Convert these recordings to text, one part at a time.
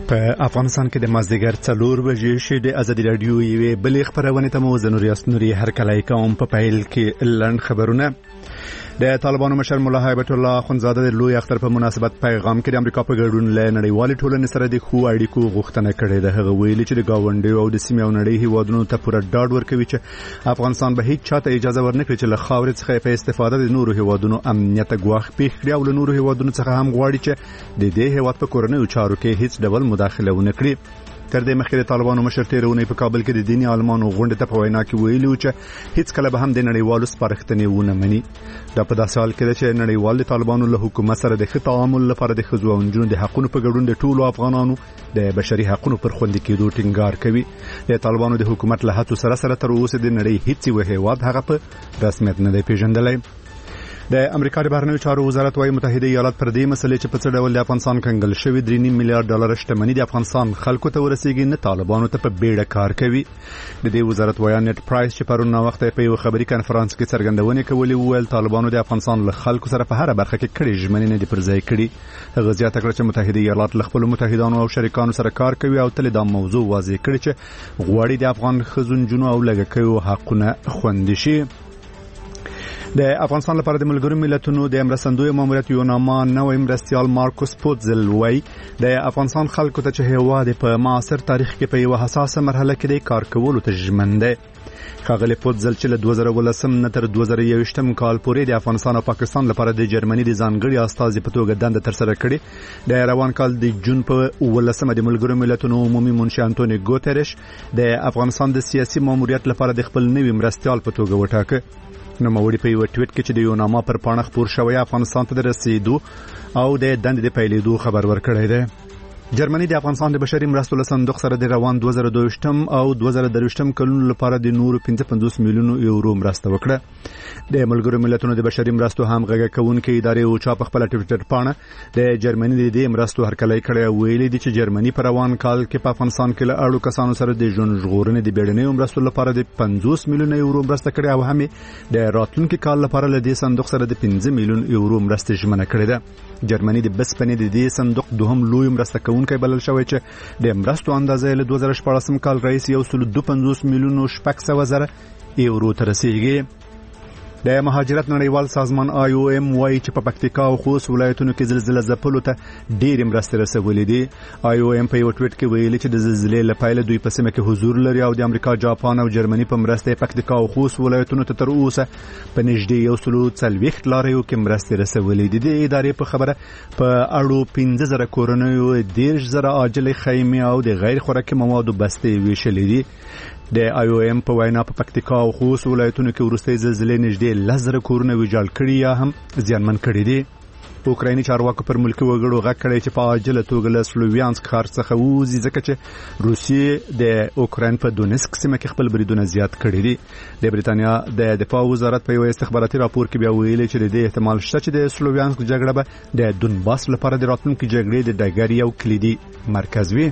په افغانستان کې د مازدیګر 4 بجې شې د ازادي رادیو یوې بلې خبرونه ته مو زنوري هر کله کوم په پیل کې لړن خبرونه د طالبانو مشر مولا هیبت الله اخوندزاده د لوی اختر په مناسبت پیغام کې د امریکا په ګډون له نړیوال ټولنې سره د خو اړیکو غوښتنه کړې ده. هغه ویلي چې د گاونډي او د سیمې او نړۍ هیوادونو ته پوره ډاډ ورکوي چې افغانستان به هیڅ چاته اجازه ورنکړي چې له خاورې څخه په استفاده د نورو هیوادونو امنیت ګواښ پیښ کړي او له نورو هیوادونو څخه هم غواړي چې د دې هیواد په کورنیو چارو کې هیڅ ډول مداخله ونه کړي. تر دې مخکې د طالبانو مشر تیرونه په کابل کې د دیني عالمانو غونډه ته په وینا کې ویلي چې هیڅ کله به هم د نړیوالو سپارښتنې ونه مني. دا په داسې حال کې ده چې نړیوال د طالبانو له حکومت سره د ښه تعامل لپاره د ښځو او نجونو د حقونو په ګډون د ټولو افغانانو د بشري حقونو پر خوندي کېدو ټینګار کوي. د طالبانو د حکومت له هڅو سره تر اوسه د نړۍ هیڅ یو هیواد هغه په رسمیت نه دی پیژندلی. د امریکا د بهرنیو چارو وزارت وايي متحده ایالات پر دې مسلې چې په څه ډول د افغانستان کنګل شوی 3.5 میلیارډ ډالر شتمنۍ د افغانستان خلکو ته ورسیږي نه طالبانو ته په بیړه کار کوي. د دې وزارت وایي نت پرایس چې پرون وخت په یو خبري کانفرنس کې څرګندونه کوي ویل طالبانو د افغانستان له خلکو سره په هر برخه کې کړي ژمنې نه دي پر ځای کړي. هغه زیاته کړه چې متحده ایالات له خپل متحدانو او شریکانو سره کار کوي او تل دا موضوع واضح کړي چې غواړي د افغان ښځو نجونو او لږکیو حقونه خوندي شي. د افغانستان لپاره د ملګرو ملتونو د مرستندوی ماموریت یوناما نوې مرستیال مارکوس پوتزل وایي د افغانستان خلکو ته چې هیواد په معاصر تاریخ کې په یو حساسه مرحله کې د کار کولو ته ژمن دی. ښاغلی پوتزل چې له 2018 نه تر 2021 کال پورې د افغانستان او پاکستان لپاره د جرمني د ځانګړي استازي په توګه دنده ترسره کړې. د روان کال د جون په 18 د ملګرو ملتونو عمومي منشي انټونی ګوتریش د افغانستان د سیاسي ماموریت لپاره د خپل نوي مرستیال په توګه وټاکه. نو موري په یو ټویټ کې چې د یوناما پر پاڼه خبر شوی افغانستان ته رسیدو او د دندې د پیلېدو خبر ورکړی دی. جرمني د افغانستان د بشري مرستو له صندوق سره د روان 2022 او 2023 کلونو لپاره د نورو 55 میلیون یورو مرسته وکړه. د ملګرو ملتونو د بشري مرستو هم غږ کوونکې ادارې او چا په خپل ټویټر پاڼه د جرمني د دې مرستو هرکلی کړی ویلي دي چې جرمني په روان کال کې په افغانستان کې له اړو کسانو سره د ژوند ژغورنې د بیړنیو مرستو لپاره د 50 میلیون یورو مرسته کړې او هم د راتلونکي کال لپاره له دې صندوق سره د 15 میلیون یورو مرسته ژمنه کړې ده. جرمني د بسپنې د دې صندوق دوهم لوی مرسته کوونکی بلل شوی چې د مرستو اندازې له 2014 کال رئیس 152 میلیون 800,000 یورو ته رسیدي. د مهاجرت نړیوال سازمان IOM وايي چې په پکتیکا او خوست ولایتونو کې زلزلې ځپلو ته ډېر مرستې رسولې دي. IOM په یو ټویټ کې ویلي چې د زلزلې لپاره دوی په سیمه کې حضور لري او د امریکا، جاپان او جرمني په مرسته پکتیکا او خوست ولایتونو ته تر اوسه په نږدې 140 لاریو کې مرستې رسولې دي. د ادارې په خبره په اړو 15,000 کورنیو 10,000 عاجل خیمې او د غیر خوراکي موادو بستې ویشلې دي. د IOM په وینا په پکتیکا او خوست ولایتونو کې وروستۍ زلزلې نږدې 10,000 کورونه ویجاړ کړي یا هم زیانمن کړي دي. اوکرایني چارواکو پر ملکي وګړو غږ کړی چې په عاجله توګه له سلوویانسک ښار څخه ووځي ځکه چې روسیې د اوکراین په دونسک سیمه کې خپل بریدونه زیات کړي دي. د بریتانیا د دفاع وزارت په یو استخباراتي راپور کې بیا ویلي چې د دې احتمال شته چې د سلوویانسک جګړه به د دونباس لپاره د راتلونکي جګړې د ډګر یو کلیدي مرکز وي.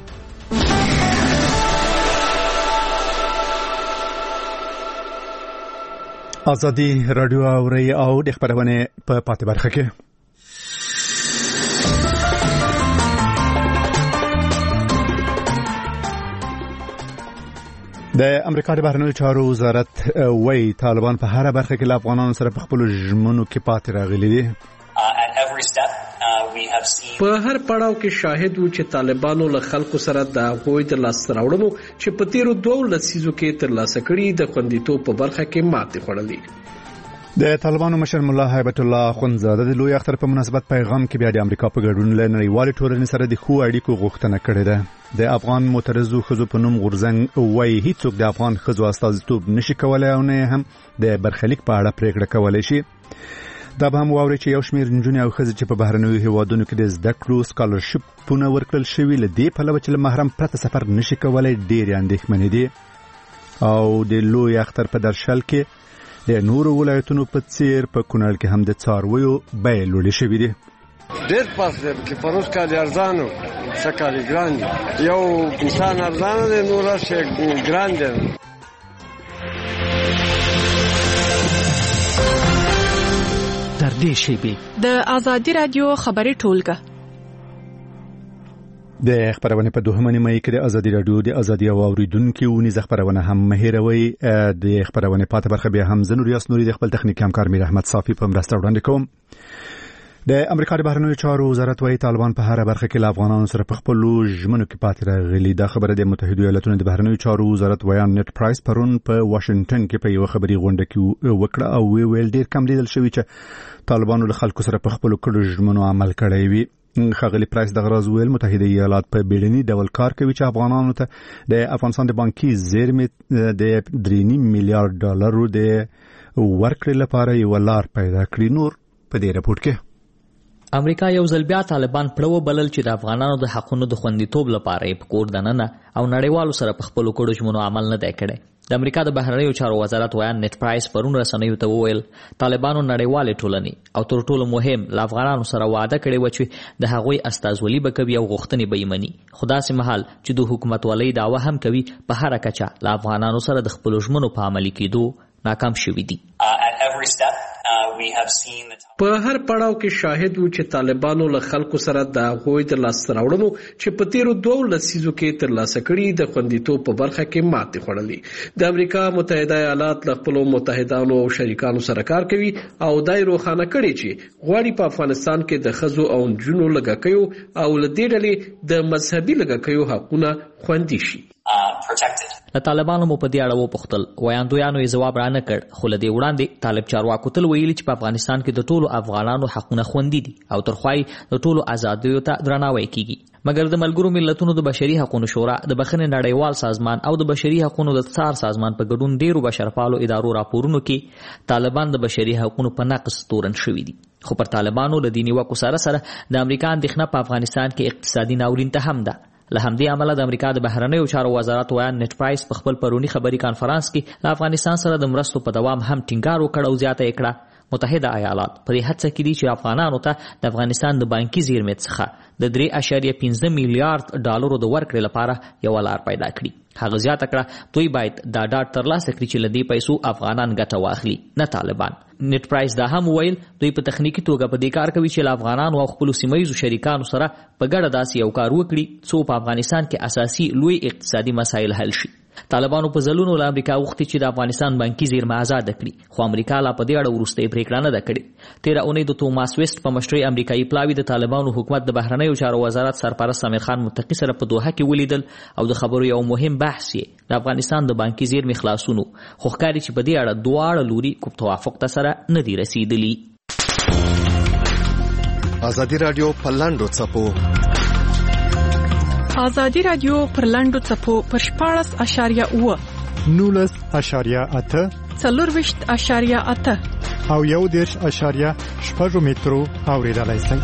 ازادي رادیو اوري او د خبرونه په پاتې برخه کې د امریکا د بهرنیو چارو وزارت وايي طالبان په هر برخه کې له افغانانو سره په خپل ژمنو کې پاتې راغلي دي. په هر پړاو کې شاهد وو چې طالبانو له خلکو سره د غوي د لاس راوړنو چې په تیرو 2 لسیزو کې تر لاسه کړي د خوندیتوب په برخه کې ماتې خوړلې. د طالبانو مشر مولا هیبت الله اخوندزاده د لوی اختر په مناسبت پیغام کې بیا د امریکا په ګډون له نړیوال ټولنې سره د خو اړیکو غوښتنه کړې ده. د افغان معترضو ښځو په نوم غورځنګ وايي هیڅوک د افغان ښځو استازیتوب نشي کولای او نه هم د برخلیک په اړه پریکړه کولای شي. دا به هم واوري چې یو شمېر نجونې او ښځې چې په بهرنیو هیوادونو کې د زده کړو سکالرشپونه ورکړل شوي له دې پلوه چې له محرم پرته سفر نشي کولای ډېرې اندېښمنې دي. او د لوی اختر په درشل کې د نورو ولایتونو په څیر په کونړ کې هم د څارویو بیې لوړې شوي دي. ډېر پاس دی چې پروس کالي ارزانو څه کالي ګران دي. یو انسان ارزانه دی نور شی ګران دی. در دې شیبې د ازادي رادیو خبري ټولګه د خبرونه په دوهمه نیمه کې د ازادي رادیو د ازادي او اوریدونکو ونیز خبرونه هم مهیروي د خبرونه پاتې برخه به هم زنور یاسنوري د خپل تخنیک همکار میر احمد صافي په مرسته وړاندې کوم. د امریکا د بهرنیو چارو وزارت وايي طالبان په هر برخه کې له افغانانو سره په خپل ژمنو کې پاتې راغلي. دا خبره د متحده ایالاتونو د بهرنیو چارو وزارت ویان نت پرایس پرون په واشنگټن کې په یو خبري غونډه کې وکړه او ویل ډیر کم لیدل شوی چې طالبانو له خلکو سره په خپل کړو ژمنو عمل کړی وي. خغلی پرایس د غراز ویل متحده ایالات په بیړني ډول کار کوي چې افغانانو ته د افغانستان د بانکي زیرمې د 3.5 میلیارډ ډالرو د ورکړې لپاره یو لار پیدا کړي. نور په دې راپورټ کې امریکا یو ځل بیا طالبان پړو بلل چې د افغانانو د حقونو د خوندیتوب لپاره په کور دننه او نړیوالو سره په خپل کړو ژمنو عمل نه دی کړی. د امریکا د بهرنیو چارو وزارت ویان نت پرایس پرون رسنیو ته وویل طالبانو نړیوالې ټولنې او تر ټولو مهم له افغانانو سره وعده کړې و چې د هغوی استازولي به کوي او غوښتنې به یې مني. خو داسې مهال چې د حکومتولۍ دعوه هم کوي په هره کچه له افغانانو سره د خپلو ژمنو په عملي کېدو ناکام شوي دي. په هر پړاو کې شاهد وو چې طالبانو له خلکو سره د هغوی د لاس راوړنو چې په تیرو 2 لسیزو کې ترلاسه کړي د خوندیتوب په برخه کې ماتې خوړلې. د امریکا متحده ایالات له خپلو متحدانو او شریکانو سره کار کوي او دای روښانه کړي چې غواړي په افغانستان کې د ښځو او نجونو لږکیو او له دې ډلې د مذهبي لږکیو حقونه خوندي شي. له طالبانو مو په دې اړه وپوښتل ویاندویانو یې ځواب را نه کړ. خو له دې وړاندې طالب چارواکو تل ویلي چې په افغانستان کې د ټولو افغانانو حقونه خوندي دي او ترخوای د ټولو ازادیو ته درناوی کیږي. مګر د ملګرو ملتونو د بشري حقوقو شورا د بخښنې نړیوال سازمان او د بشري حقوقو د څار سازمان په ګډون ډیرو بشرپالو ادارو راپورونو کې طالبان د بشري حقوقو په نقض تورن شوي دي. خو پر طالبانو له دیني واکو سره د امریکا اندېښنه په افغانستان کې اقتصادي ناورین ته هم ده. له همدې امله د امریکا د بهرنیو چارو وزارت ویان نت پرایس په خپل پرونی خبري کانفرنس کې له افغانستان سره د مرستو په دوام هم ټینګار وکړ او زیاته یې کړه. متحده ایالات په دې هڅه کې دي چې افغانانو ته د افغانستان د بانکي زیرمې څخه د 3.15 میلیارډ ډالرو د ورکړې لپاره یو لار پیدا کړي. هغه زیاته کړه دوی باید دا ډاډ ترلاسه کړي چې له دې پیسو افغانان ګټه واخلي نه طالبان. نت پرایس دا هم ویل دوی په تخنیکی توګه په دې کار کوي چې له افغانانو او خپل سیمایي شریکانو سره په ګډه داسې یو کار وکړي څو په افغانستان کې اساسي لوی اقتصادي مسایل حل شي. طالبانو په ځلونو له امریکا غوښتي چې د افغانستان بانکي زیرمه آزاد کړي خو امریکا لا په دې اړه وروستۍ پریکړه نه ده کړې. تیره اونۍ د توماس ویسټ په مشرۍ امریکایي پلاوي د طالبانو حکومت د بهرنیو چارو وزارت سرپرست امیر خان متقي سره په دوحه کې ولیدل او د خبرو یو مهم بحث یې د افغانستان د بانکي زیرمې خلاصونو خو ښکاري چې په دې اړه دواړه لوري کوم توافق ته سره نه دي رسیدلي. ازادي رادیو په لاندو څپو ازادي رادیو پر لاندو څپو پر 14.8 19.8 24.8 او 1.6 مترو اوریدلای شئ.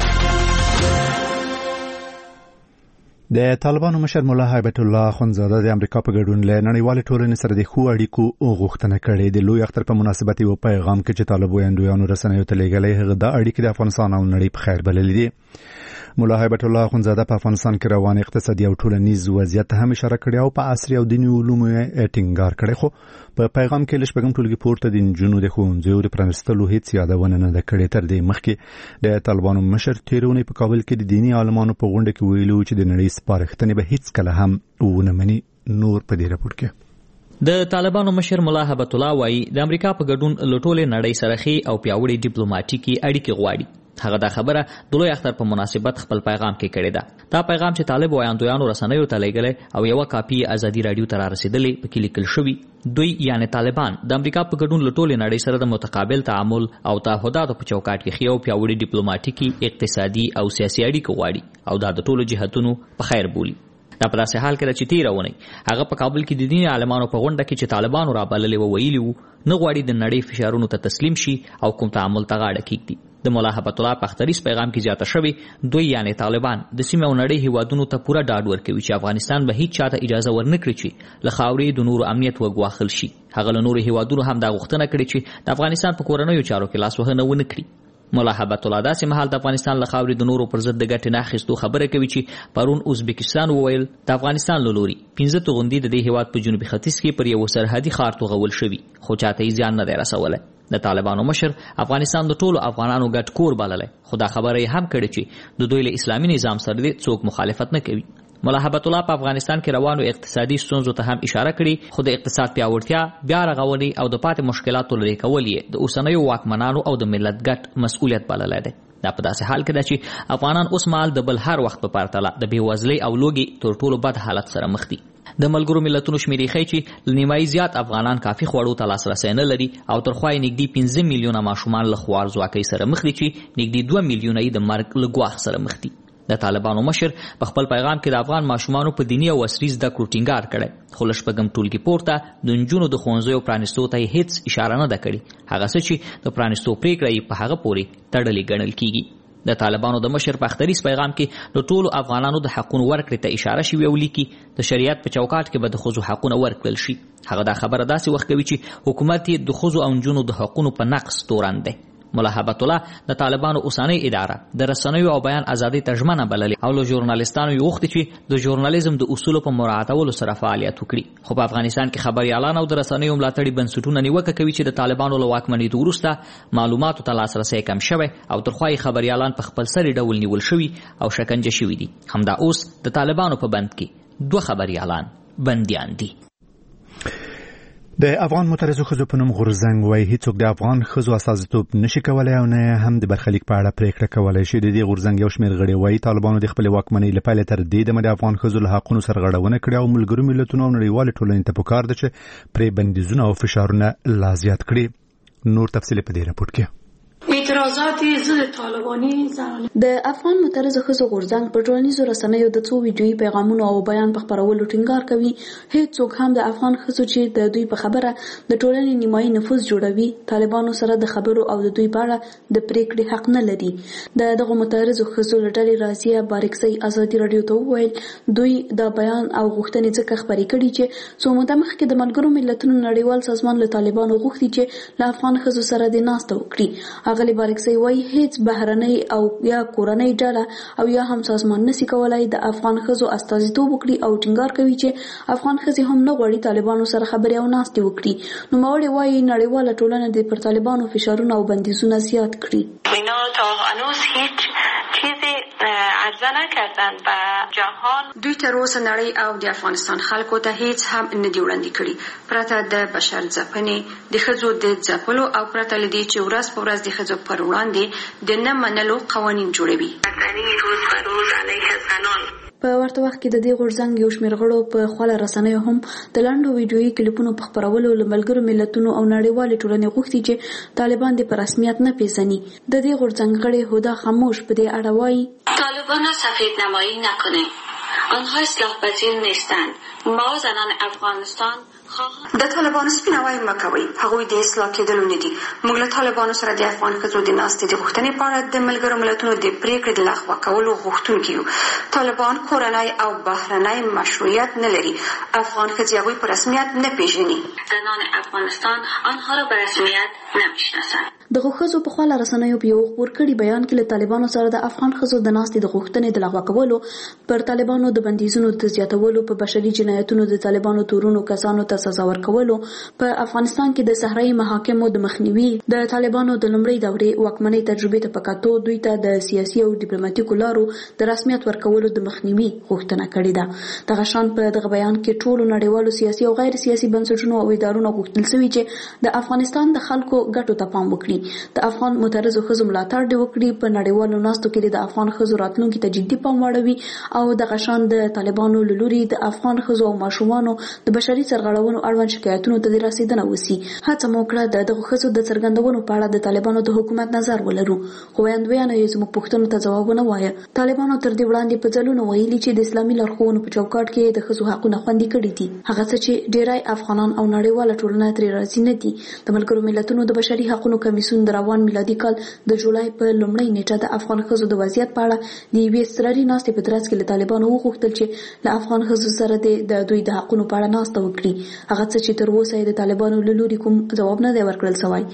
د طالبانو مشر مولا هیبت الله اخوندزاده د امریکا په ګډون له نړیوال ټولنې سره د ښو اړیکو غوښتنه کړې. د لوی اختر په مناسبت یو پیغام کې چې طالب ویاندویانو رسنیو ته لېږلی هغه د اړیکې د افغانستان او نړۍ په خیر بللې دي. مولا هیبت الله اخوندزاده په افغانستان کې روان اقتصادي او ټولنیز وضعیت ته هم اشاره کړې او په عصري او دیني علومو ټینګار کړی. خو په پیغام کې لږ ټولګي پورته د نجونو د ښوونځیو د پرانیستلو هیڅ یادونه نه ده کړې. تر دې مخکې د طالبانو مشر تیرونی په کابل کې د دیني عالمانو په غونډه کې ویلو چې د نړۍ سپارښتنې به هیڅ کله هم ونه مني. نور په دې راپور کې د طالبانو مشر مولا هیبت الله وایي د امریکا په ګډون له ټولې نړۍ سره ښې او پیاوړې ډیپلوماټیکي اړیکې غواړي. هغه دا خبره د لوی اختر په مناسبت خپل پیغام کې کړې ده. دا پیغام چې طالب ویاندویانو رسنیو ته لېږلی او یو کاپی ازادي رادیو ته رارسېدلی پکې لیکل شوي. دوی یعنی طالبان د امریکا په ګډون له ټولې نړۍ سره د متقابل تعامل او تعهداتو په چوکاټ کې ښې او پیاوړې ډیپلوماټیکي اقتصادي او سیاسي اړیکې غواړي او دا د ټولو جهتونو په خیر بولي. دا په داسې حال کې چې تیره اونۍ هغه په کابل کې د دیني عالمانو په غونډه کې چې طالبانو رابللې و ویلي وو نه غواړي د نړۍ فشارونو ته تسلیم شي او کوم تعامل ته غاړه کېږدي. د مولا هیبت الله په اختریز پیغام کې زیاته شوې دوی یعنی طالبان د سیمې او نړۍ هیوادونو ته پوره ډاډ ورکوي چې افغانستان به هیڅ چاته اجازه ورنکړي چې له خاورې د نورو امنیت وګواښل شي. هغه له نورو هیوادونو هم دا غوښتنه کړې چې د افغانستان په کورنیو چارو کې لاسوهنه ونه کړي. مولا هیبت الله داسې مهال د افغانستان له خاورې د نورو پر ضد د ګټې نه اخیستو خبره کوي چې پرون ازبکستان وویل د افغانستان له لوري 15 توغندي د دې هیواد په جنوبي ختیځ کې پر یو سرحدي ښار توغول شوي خو چاته یې زیان نه دی رسولی. د طالبانو مشر افغانستان د ټولو افغانانو ګډ کور بللی خو دا خبره یې هم کړې چې د دوی له اسلامي نظام سره څوک مخالفت نه کوي. مولا هبت الله په افغانستان کې روانو اقتصادي ستونزو ته هم اشاره کړې، خو د اقتصاد پیاوړتیا، بیا رغونې او د پاتې مشکلاتو لرې کول یې د اوسنیو واکمنانو او د ملت ګډ مسؤلیت بللی دی. دا په داسې حال کې ده چې افغانان اوس مهال د بل هر وخت په پرتله د بېوزلۍ او لوږې تر ټولو بد حالت سره مخ دي. د ملګرو ملتونو شمیرې ښیي چې له نیمایي زیات افغانان کافي خوړو ته لاسرسی نه لري او تر خوا یې نږدې 15 میلیونه ماشومان له خوارځواکۍ سره مخ دي چې نږدې 2 میلیونه یې د مرګ له ګواښ سره مخ دي. د طالبانو مشر په خپل پیغام کې د افغان ماشومانو په دیني او عصري زده کړو ټینګار کړی، خو له شپږم ټولګي پورته د نجونو د ښوونځیو پرانیستو ته یې هیڅ اشاره نه ده کړې، هغه څه چې د پرانیستو پریکړه یې په هغه پورې تړلې ګڼل کیږي. د طالبانو د مشر په اختریز پیغام کې د ټولو افغانانو د حقونو ورکړې ته اشاره شوې او لیکي د شریعت په چوکاټ کې به د ښځو حقونه ورکړل شي. هغه دا خبره داسې وخت کوي چې حکومت یې د ښځو او نجونو د حقونو په نقص تورن دی. مولا هبت الله د طالبانو اوسنۍ اداره د رسنیو او بیان ازادۍ ته ژمنه بللې او له ژورنالیستانو یې غوښتي چې د ژورنالیزم د اصولو په مراعاتولو سره فعالیت وکړي. خو په افغانستان کې خبریالان او د رسنیو ملاتړي بنسټونه نیوکه کوي چې د طالبانو له واکمنېدو وروسته معلوماتو ته لاسرسی کم شوی او تر خوا یې خبریالان په خپلسري ډول نیول شوي او شکنجه شوي دي. همدا اوس د طالبانو په بند کې 2 خبریالان بندیان دي. د افغان معترضو ښځو په نوم غورځنګ وایي هیڅوک د افغان ښځو استازیتوب نشي کولی او نه هم د برخلیک په اړه پریکړه کولی شي. د دې غورځنګ یو شمېر غړي وایي طالبانو د خپلې واکمنۍ له پیله تر دې دمه د افغان ښځو له حقونو سرغړونه کړې او ملګرو ملتونو او نړیوالې ټولنې ته پکار ده چې پرې بندیزونه او فشارونه لا زیات کړي. نور تفصیل په دې راپور کې. اعتراضات ضد طالباني زنانه. د افغان معترض ښځو غورځنګ په ټولنیزو رسنیو د څو ویډیويي پیغامونو او بیان په خپرولو ټینګار کوي هیڅوک هم د افغان ښځو چې د دوی په خبره د ټولنې نیمایي نفوذ جوړوي طالبانو سره د خبرو او د دوی په اړه د پریکړې حق نه لري. دغه معترض ښځو له ډلې رازیه بارکسي ازادي رادیو ته وویل دوی د بیان او غوښتنې ځکه خپرې کړي چې څو موده مخکې د ملګرو ملتونو نړیوال سازمان له طالبانو غوښتي چې له افغان ښځو سره د ناسته وکړي. اغلی بارکسي وایي هیڅ بهرنۍ او یا کورنۍ ډله او یا هم سازمان نشي کولای د افغان ښځو استازیتوب وکړي او ټینګار کوي چې افغان ښځې هم نه غواړي طالبانو سره خبرې او ناستې وکړي. نوموړې وایي نړیواله ټولنه د پر طالبانو فشارونه او بندیزونه زیات کړي. اینا تا هنوز هیچ چیزی عرضه نکردن به جهان. دوی تر اوسه نړۍ او د افغانستان خلکو ته هیڅ هم نه دی وړاندې کړي پرته د بشر ځپنې د ښځو د ځپلو او پرته له دې چې ورځ په ورځ د ښځو پر وړاندې د نه منلو قوانین جوړوي. روز به روز علیه زنان. په ورته وخت کې د دې غورځنګ یو شمېر غړو په خپله رسنیو هم د لنډو ویډیويي کلیپونو په خپرولو له ملګرو ملتونو او نړیوالې ټولنې غوښتي چې طالبان دې په رسمیت نه پیژني. د دې غورځنګ غړي هدا خاموش په دې اړه وایي طالبان سفید نمایی نکنه، آنها اصلاح پذیر نیستند. ما زنان افغانستان د طالبانو سپیناوی مکوي، هغوی د اصلاح کېدلو نه دي. موږ له طالبانو سره د افغان ښځو د ناستې د غوښتنې په اړه د ملګرو ملتونو د پریکړې د لغوه کولو غوښتونکي یو. طالبان کورنی او بهرنی مشروعیت نه لري. افغان ښځې هغوی په رسمیت نه پیژني. زنان افغانستان آنها را به رسمیت نمیشناسند. دغه ښځو په خپله رسنیو په یو خپور کړي بیان کې له طالبانو سره د افغان ښځو د ناستې د غوښتنې د لغوه کولو، پر طالبانو د بندیزونو د زیاتولو، په بشري جنایتونو د طالبانو تورونو کسانو ته سزا ورکولو، په افغانستان کې د صحرایي محاکمو د مخنیوي، د طالبانو د لومړۍ دورې واکمنۍ تجربې ته په کتو دوی ته د سیاسي او ډیپلوماټیکو لارو د رسمیت ورکولو د مخنیوي غوښتنه کړې ده. دغه شان په دغه بیان کې ټولو نړیوالو سیاسي او غیر سیاسي بنسټونو او ادارونو غوښتل شوي چې د افغانستان د خلکو ګټو ته پام وکړي، د افغان معترضو ښځو ملاتړ دې وکړي، په نړیوالو ناستو کې د افغان ښځو راتلونکي ته جدي پام واړوي او دغه شان د طالبانو له لوري د افغان ښځو او ماشومانو د بشري سرغړونو اړوند شکایتونو ته د رسیدنه وسی. هڅه مو وکړه د دغو ښځو د څرګندونو په اړه د طالبانو د حکومت نظر ولرو، خو ویاندویانو یې زموږ پوښتنو ته ځواب ونه وایه. طالبانو تر دې وړاندې په ځلونو ویلي چې د اسلامي لارښوونو په چوکاټ کې د ښځو حقونه خوندي کړي دي، هغه څه چې ډیری افغانان او نړیواله ټولنه ترې راضي نه دي. د ملګرو ملتونو د بشري حقوقو کمیسیون د روان میلادي کال د جولای په لومړۍ نیټه د افغان ښځو د وضعیت په اړه د یوې اضطراري ناستې په ترڅ کې له طالبانو وغوښتل چې له افغان ښځو سره د دوی د حقونو په اړه ناسته وکړي، هغه څه چې تر اوسه د طالبانو له لوري کوم ځواب نه دی ورکړل شوی.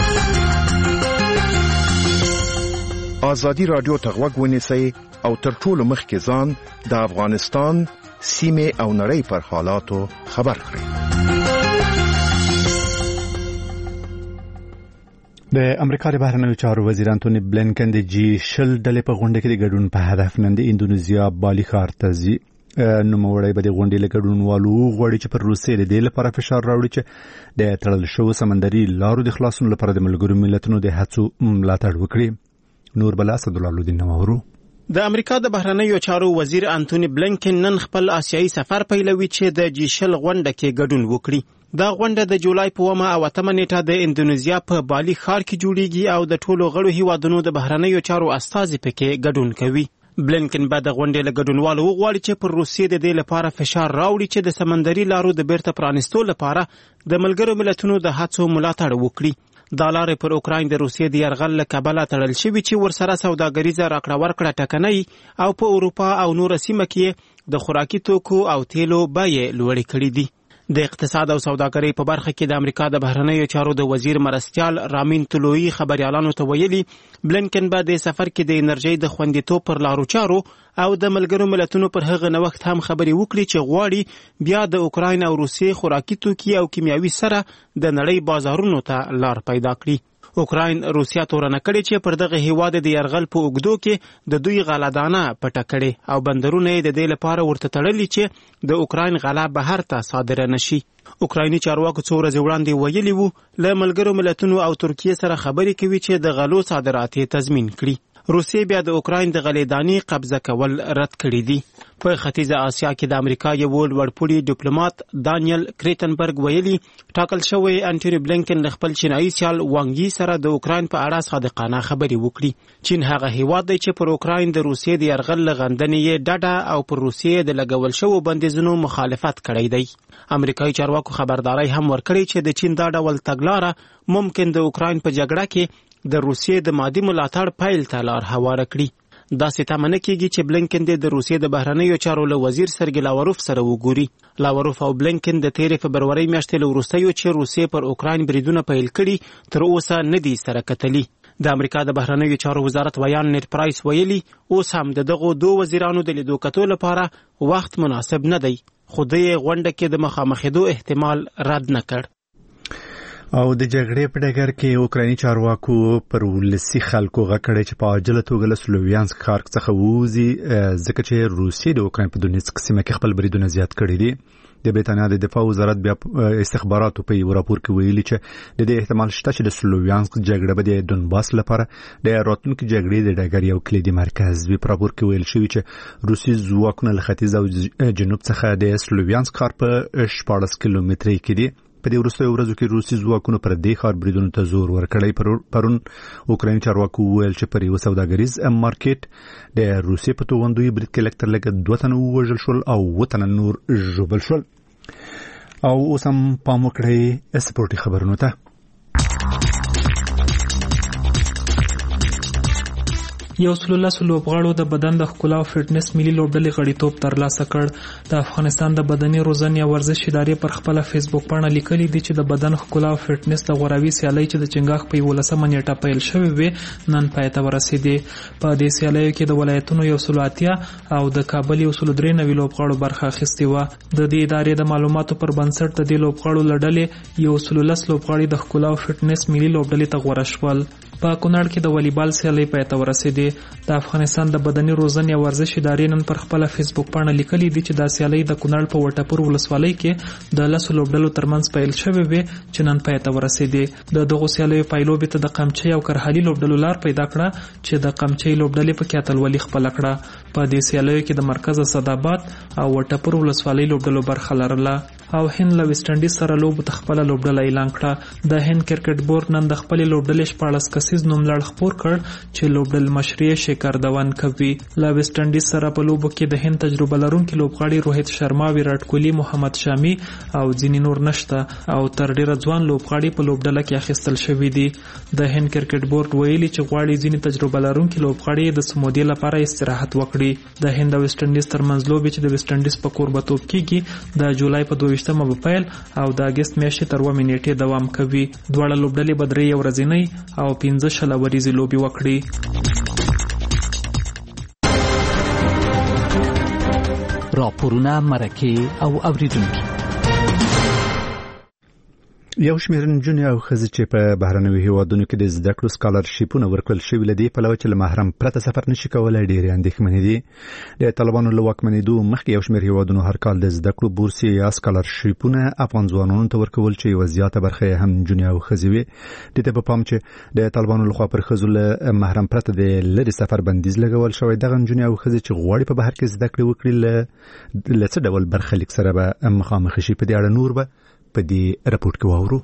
ازادي رادیو ته غوږ ونیسئ او تر ټولو مخکې ځان د افغانستان سیمې او نړۍ پر حالاتو خبر کړئ. د امریکا د بهرنیو چارو وزیر انټونی بلینکن د G20 ډلې په غونډه کې د ګډون په هدف نن د اندونیزیا بالي ښار ته ځي. نوموړی به د غونډې له ګډونوالو غواړي چې پر روسیې د دې لپاره فشار راوړي چې د تړل شوو سمندري لارو د خلاصون لپاره د ملګرو ملتونو د هڅو ملاتړ وکړي. نور بل اسدالله لودین نوورو. د امریکا د بهرنیو چارو وزیر انټونی بلینکن نن خپل آسیایي سفر پیلوي چې د جیشل غونډه کې ګډون وکړي. دا غونډه د جولای په 8 او 8 نیټه د اندونیزیا په بالي ښار کې جوړیږي او د ټولو غړو هیوادونو د بهرنیو چارو استازي پکې ګډون کوي. بلینکن بعد د غونډې له ګډونوالو وغواړي چې پر روسیې د دې لپاره فشار راوړي چې د سمندري لارو د بیرته پرانیستو لپاره د ملګرو ملتونو د هڅو ملاتړ وکړي. دا لارې پر اوکراین د روسیې د یرغل له کبله تړل شوي چې ورسره سوداګریزه راکړه ورکړه ټکنۍ او په اروپا او نور سیمه کې د خوراکي توکو او تیلو بیې لوړې کړې دي. د اقتصاد او سوداګرۍ په برخه کې د امریکا د بهرنیو چارو د وزیر مرستیال رامین طلوعي خبريالانو ته ویلي بلینکن به د سفر کې د انرژي د خوندیتوب پر لارو چارو او د ملګرو ملتونو پر هغه نوښت هم خبري وکړي چې غواړي بیا د اوکراین او روسیې خوراکي توکي او کیمیاوي سره د نړۍ بازارونو ته لار پیدا کړي. اوکراین روسیا تورنه کړي چې پر دغه هیواد د یرغل په اوګدو کې د دوی غلادانه پټه کړي او بندرونه د دې لپاره ورته تړلي چې د اوکراین غلا بهر ته صادره نشي. اوکرایني چارواکو څو ورځې وړاندې ویلي وو له ملګرو ملتونو او ترکیه سره خبرې کوي چې د غلو صادرات تضمین کړي. روسیې بیا د اوکراین د غلیدانی قبضه کول رد کړي دي. په ختیځه آسیا کې د امریکا یو لوړپوړي ډیپلوماټ دانیل کریټنبرګ ویلي ټاکل شوی انټونی بلینکن خپل چینایي سیال وانګي سره د اوکراین په اړه صادقانه خبرې وکړي. چین هغه هیواد دی چې پر اوکراین د روسیې د یرغل لغندنې ډډه او پر روسیې د لګول شوو بندیزونو مخالفت کړی دی. امریکایي چارواکو خبرداري هم ورکړي چې د چین دا ډول تګلاره ممکن د اوکراین په جګړه کې د روسیې د مادي ملاتړ پیل ته لار هواره کړي. داسې تمه نه کیږي چې بلینکن د روسیې د بهرنیو چارو له وزیر سرګی لاوروف سره وګوري. لاوروف او بلینکن د 13 فبرورۍ میاشتې له وروستیو چې روسیې پر اوکراین بریدونه پیل کړي تر اوسه نه دي سره کتلي. د امریکا د بهرنیو چارو وزارت ویان نیټ پرایس ویلي اوس هم دغه دوه وزیرانو د لیدو کتو لپاره وخت مناسب نه دی، خو د غونډه کې د مخامخېدو احتمال رد نه کړ. او د جګړې په ډګر کې اوکرایني چارواکو پر ولسي خلکو غږ کړی چې په عاجله توګه له سلوویانسک ښار څخه ووځي ځکه چې روسیې د اوکراین په دونیتسک سیمه کې خپل بریدونه زیات کړي دي. د برېټانیا د دفاع وزارت بیا استخباراتو په یو راپور کې ویلي چې د دې احتمال شته چې د سلوویانسک جګړه به د دونباس لپاره د راتلونکي جګړې د ډګر یو کلیدي مرکز وي. په راپور کې ویل شوی چې روسي ځواکونه له ختیځ او جنوب څخه د سلوویانسک ښار په 14 کیلومترۍ کې دي. په دې وروستیو ورځو کې روسي ځواکونو پر دې ښار بریدونو ته زور ورکړی. پرون اوکرایني چارواکو وویل چې پر یو سوداګریز مارکیټ د روسیې په توغندوی برید کې لږ تر لږه 2 تنه ووژل شول او 7 تنه نور ژوبل شول. او اوس هم پام وکړئ سپورټي خبرونو ته. یو سلوله لوبغاړو د بدن د ښکلا او فټنس ملي لوبډلې غړیتوب ترلاسه کړ. د افغانستان د بدني روزنې او ورزش ادارې پر خپل فیسبوک باندې لیکلي دي چې د بدن ښکلا او فټنس د غوراوي سیالۍ چې د چنګاښ په 11 نیټه پیل شوې وي نن پای ته ورسېدې. په دې سیالیو کې د ولایتونو 180 او د کابل 193 لوبغاړو برخه اخیستې وه. د دې ادارې د معلوماتو پر بنسټ د دې لوبغاړو لړلې 113 لوبغاړي د ښکلا او فټنس ملي لوبډلې ته غوره شول. په کونړ کې د والیبال سیالۍ پای ته ورسېدې. د افغانستان د بدني روزنې او ورزش ادارې نن پر خپل فیسبوک باندې لیکلي دي چې دا سیالۍ د کونړ په وټپور ولسوالۍ کې د 10 لوبډلو ترمنځ پیل شوې وي چې نن پای ته ورسېدې. د دغو سیالیو پایلوبې ته د قمچۍ او کرهالي لوبډلو لار پیدا کړه چې د قمچۍ لوبډلې په کې اتلولي خپل کړه. په دې سیالیو کې د مرکز اسداباد او وټپور ولسوالۍ لوبډلو برخه لرله. او هند له ویسټ انډیز سره لوبو ته خپل لوبډله اعلان کړه. د هند کرکټ بورډ نن د خپل لوبډلې 14 کسیز نوملړ خپور کړ چې لوبډل مشري شیکر دوان کوي. له ویسټ انډیز سره په لوبو کې د هند تجربه لرونکي لوبغاړي روهیت شرما، ویراټ کوهلی، محمد شامي او ځینې نور نشته او تر ډیره ځوان لوبغاړي په لوبډله کې اخیستل شوي دي. د هند کرکټ بورډ ویلي چې غواړي ځینې تجربه لرونکي لوبغاړي د سمودې لپاره استراحت وکړي. د هند او ویسټ انډیز ترمنځ لوبې چې د ویسټ انډیز په کوربتوب کېږي د جولای په 22مه به پیل او د اگست میاشتې تر 2 نیټې دوام کوي. دواړه لوبډلې به 3 ورځنۍ او 15 شلوريزې لوبې وکړي. راپورونه، مرکې او اوریدونکي. یو شمېر نجونې او ښځې چې په بهرنیو هیوادونو کې د زده کړو سکالرشیپونه ورکړل شوي له دې پلوه چې له محرم پرته سفر نشي کولی ډېرې اندېښمنې دي. د طالبانو له واکمنېدو مخکې یو شمېر هیوادونو هر کال د زده کړو بورسي یا سکالرشیپونه افغان ځوانانو ته ورکول چې یوه زیاته برخه یې هم نجونې او ښځې وي. دې ته په پام چې د طالبانو لخوا پر ښځو له محرم پرته د لرې سفر بندیز لګول شوی، دغه نجونې او ښځې چې غواړي په بهر کې زده کړې وکړي له څه ډول برخلیک سره به مخامخ شي؟ په دې اړه نور به په دې راپورټ کې واورو.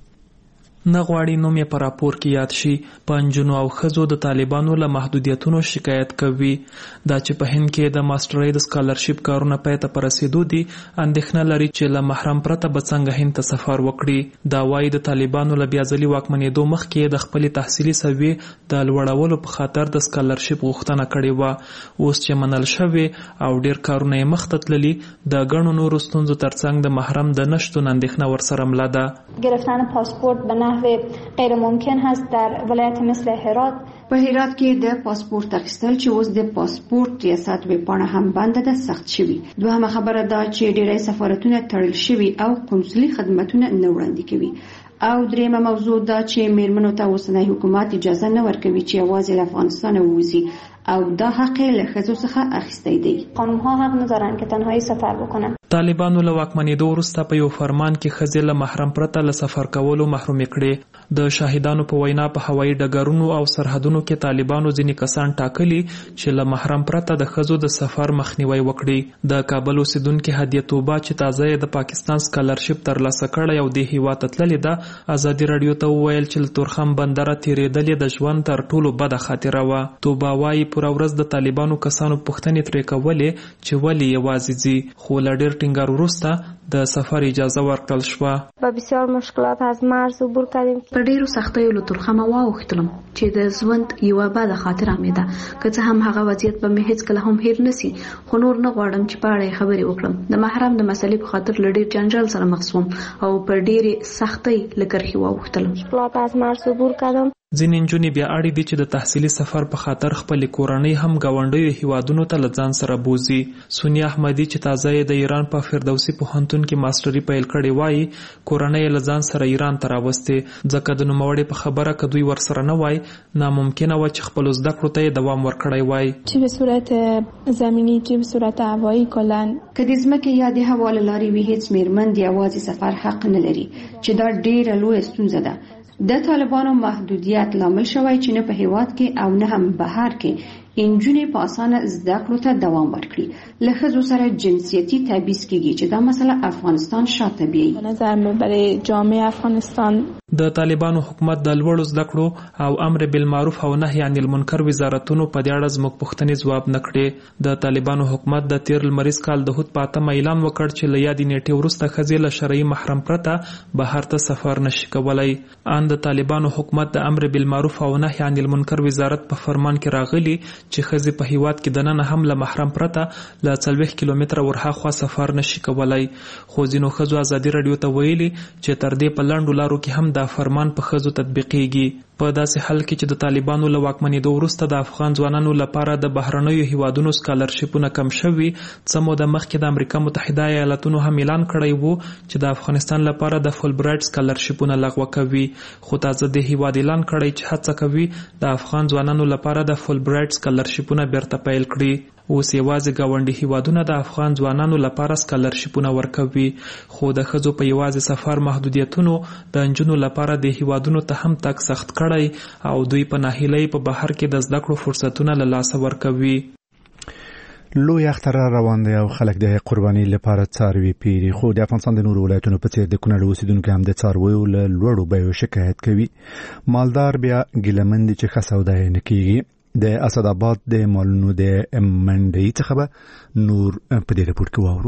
نه غواړي نوم یې په راپور کې یاد شي. په نجونو او ښځو د طالبانو له محدودیتونو شکایت کوي. دا چې په هند کې د ماسټرۍ د سکالرشیپ کارونه پای ته په رسیدو دي، اندېښنه لري چې له محرم پرته به څنګه هند ته سفر وکړي. دا وایي د طالبانو له بیا ځلي واکمنېدو مخکې د خپلې تحصیلي سویې د لوړولو په خاطر د سکالرشیپ غوښتنه کړې وه. اوس چې منل شوې او ډېر کارونه یې مخ ته تللي، د ګڼو نورو ستونزو ترڅنګ د محرم د نشتون اندېښنه ورسره مله ده. گرفتن پاسپورت به غیر ممکن هست در ولایت مثل هرات. په هرات کې د پاسپورت اخیستل چې اوس د پاسپورت ریاست ویبپاڼه هم بنده ده سخت شوي. دوهمه خبره دا چې ډېری سفارتونه تړل شوي او قونسلي خدمتونه نه وړاندې کوي. او دریمه موضوع دا چې میرمنو ته اوسنی حکومت اجازه نه ورکوي چې یوازې له افغانستان ووځي او دا حق له ښځو څخه اخیستی دی. قانونها حق ندارن که تنهایی سفر بکنن. طالبانو له واکمنېدو وروسته په یو فرمان کې ښځې له محرم پرته له سفر کولو محرومې کړې. د شاهدانو په وینا په هوایي ډګرونو او سرحدونو کې طالبانو ځینې کسان ټاکلي چې له محرم پرته د ښځو د سفر مخنیوي وکړي. د کابل اوسیدونکې هدیه توبه چې تازه یې د پاکستان سکالرشیپ ترلاسه کړی او د هیواد ته تللې ده، ازادي راډیو ته وویل چې له تورخم بندره تېرېدل د ژوند تر ټولو بده خاطره وه. توبه وایي پوره ورځ د طالبانو کسانو پوښتنې ترې کولې چې ولې یوازې ځي، خو له ډېر ټینګار وروسته د سفر اجازه ورکړل شوه. با بسیار مشکلات از مرز عبور کردیم. په ډېرو سختیو له تورخمه واوښتلم چې د ژوند یوه بده خاطره مې ده. که څه هم هغه وضعیت به مې هېڅکله هم هېر نه سي، خو نور نه غواړم چې په اړه یې خبرې وکړم. د محرم د مسلې په خاطر له ډېر جنجال سره مخ شوم او په ډېرې سختۍ له کرښې واوښتلم. مشکلات از مرز عبور کردم. ځینې نجونې بیا اړې دي چې د تحصیلي سفر په خاطر خپلې کورنۍ هم ګاونډیو هیوادونو ته له ځان سره بوزي. سونیا احمدي چې تازه یې د ایران په فردوسي پوهنتون کې ماسټري پیل کړې وایي کورنۍ یې له ځان سره ایران ته راوستې، ځکه د نوموړې په خبره که دوی ورسره نه وای ناممکنه وه چې خپلو زده کړو ته یې دوام ورکړی وای. چی به صورت زمینی چی به صورت هوایی کلن که د ځمکې یا د هوا له لارې وي، هیڅ میرمن د یوازې سفر حق نه لري چې دا ډېره لویه ستونزه ده. د طالبانو محدودیت لامل شوی چې نه په هیواد کې او نه هم بهر کې نجونې په اسانه زده کړو ته دوام ورکړي. له ښځو سره جنسیتي تبعیض کیږي چې دا مسله افغانستان شاته بیایي. نظر مې برای جامعه افغانستان د طالبانو حکومت د لوړو زده کړو او امر بالمعروف او نهي عن المنکر وزارتونو په دې اړه زموږ پوښتنې ځواب نه کړې. د طالبانو حکومت د تیر لمریز کال د هوت په 8 اعلان وکړ چې له یادې نیټې وروسته ښځې له شرعي محرم پرته بهر ته سفر نشي کولی. ان د طالبانو حکومت د امر بالمعروف او نهي عن المنکر وزارت په فرمان کې راغلي چې ښځې په هیواد کې دننه هم له محرم پرته له 40 کیلومتره ورهاخوا سفر نشي کولی. خو ځینو ښځو ازادي راډیو ته ویلي چې تر دې په لنډو لارو کې هم دا فرمان په ښځو تطبیقیږي. په داسې حال کې چې د طالبانو له واکمنېدو وروسته د افغان ځوانانو لپاره د بهرنیو هیوادونو سکالرشیپونه کم شوي، څه موده مخکې د امریکا متحده ایالاتونو هم اعلان کړی وو چې د افغانستان لپاره د فول برایټ سکالرشیپونه لغوه کوي. خو تازه د هیواد اعلان کړی چې هڅه کوي د افغان ځوانانو لپاره د فول برایټ سکالرشیپونه بیرته پیل کړي. اوس یوازې ګاونډي هیوادونه د افغان ځوانانو لپاره سکالرشیپونه ورکوي، خو د ښځو په یوازې سفر محدودیتونو د نجونو لپاره د هیوادونو ته هم تګ سخت کړی او دوی په ناهیلۍ په بهر کې د زده کړو فرصتونه له لاسه ورکوي. لوی اختر روان دی او خلک د قرباني لپاره څاروي پیري، خو د افغانستان د نورو ولایتونو په څیر د کونړ اوسیدونکو هم د څارویو له لوړو بیو شکایت کوي. مالدار بیا ګیلمن دي چې ښه سودا یې نه کیږي. د اسداباد د مالونو د منډۍ څخه به نور په دې راپور کې واورو.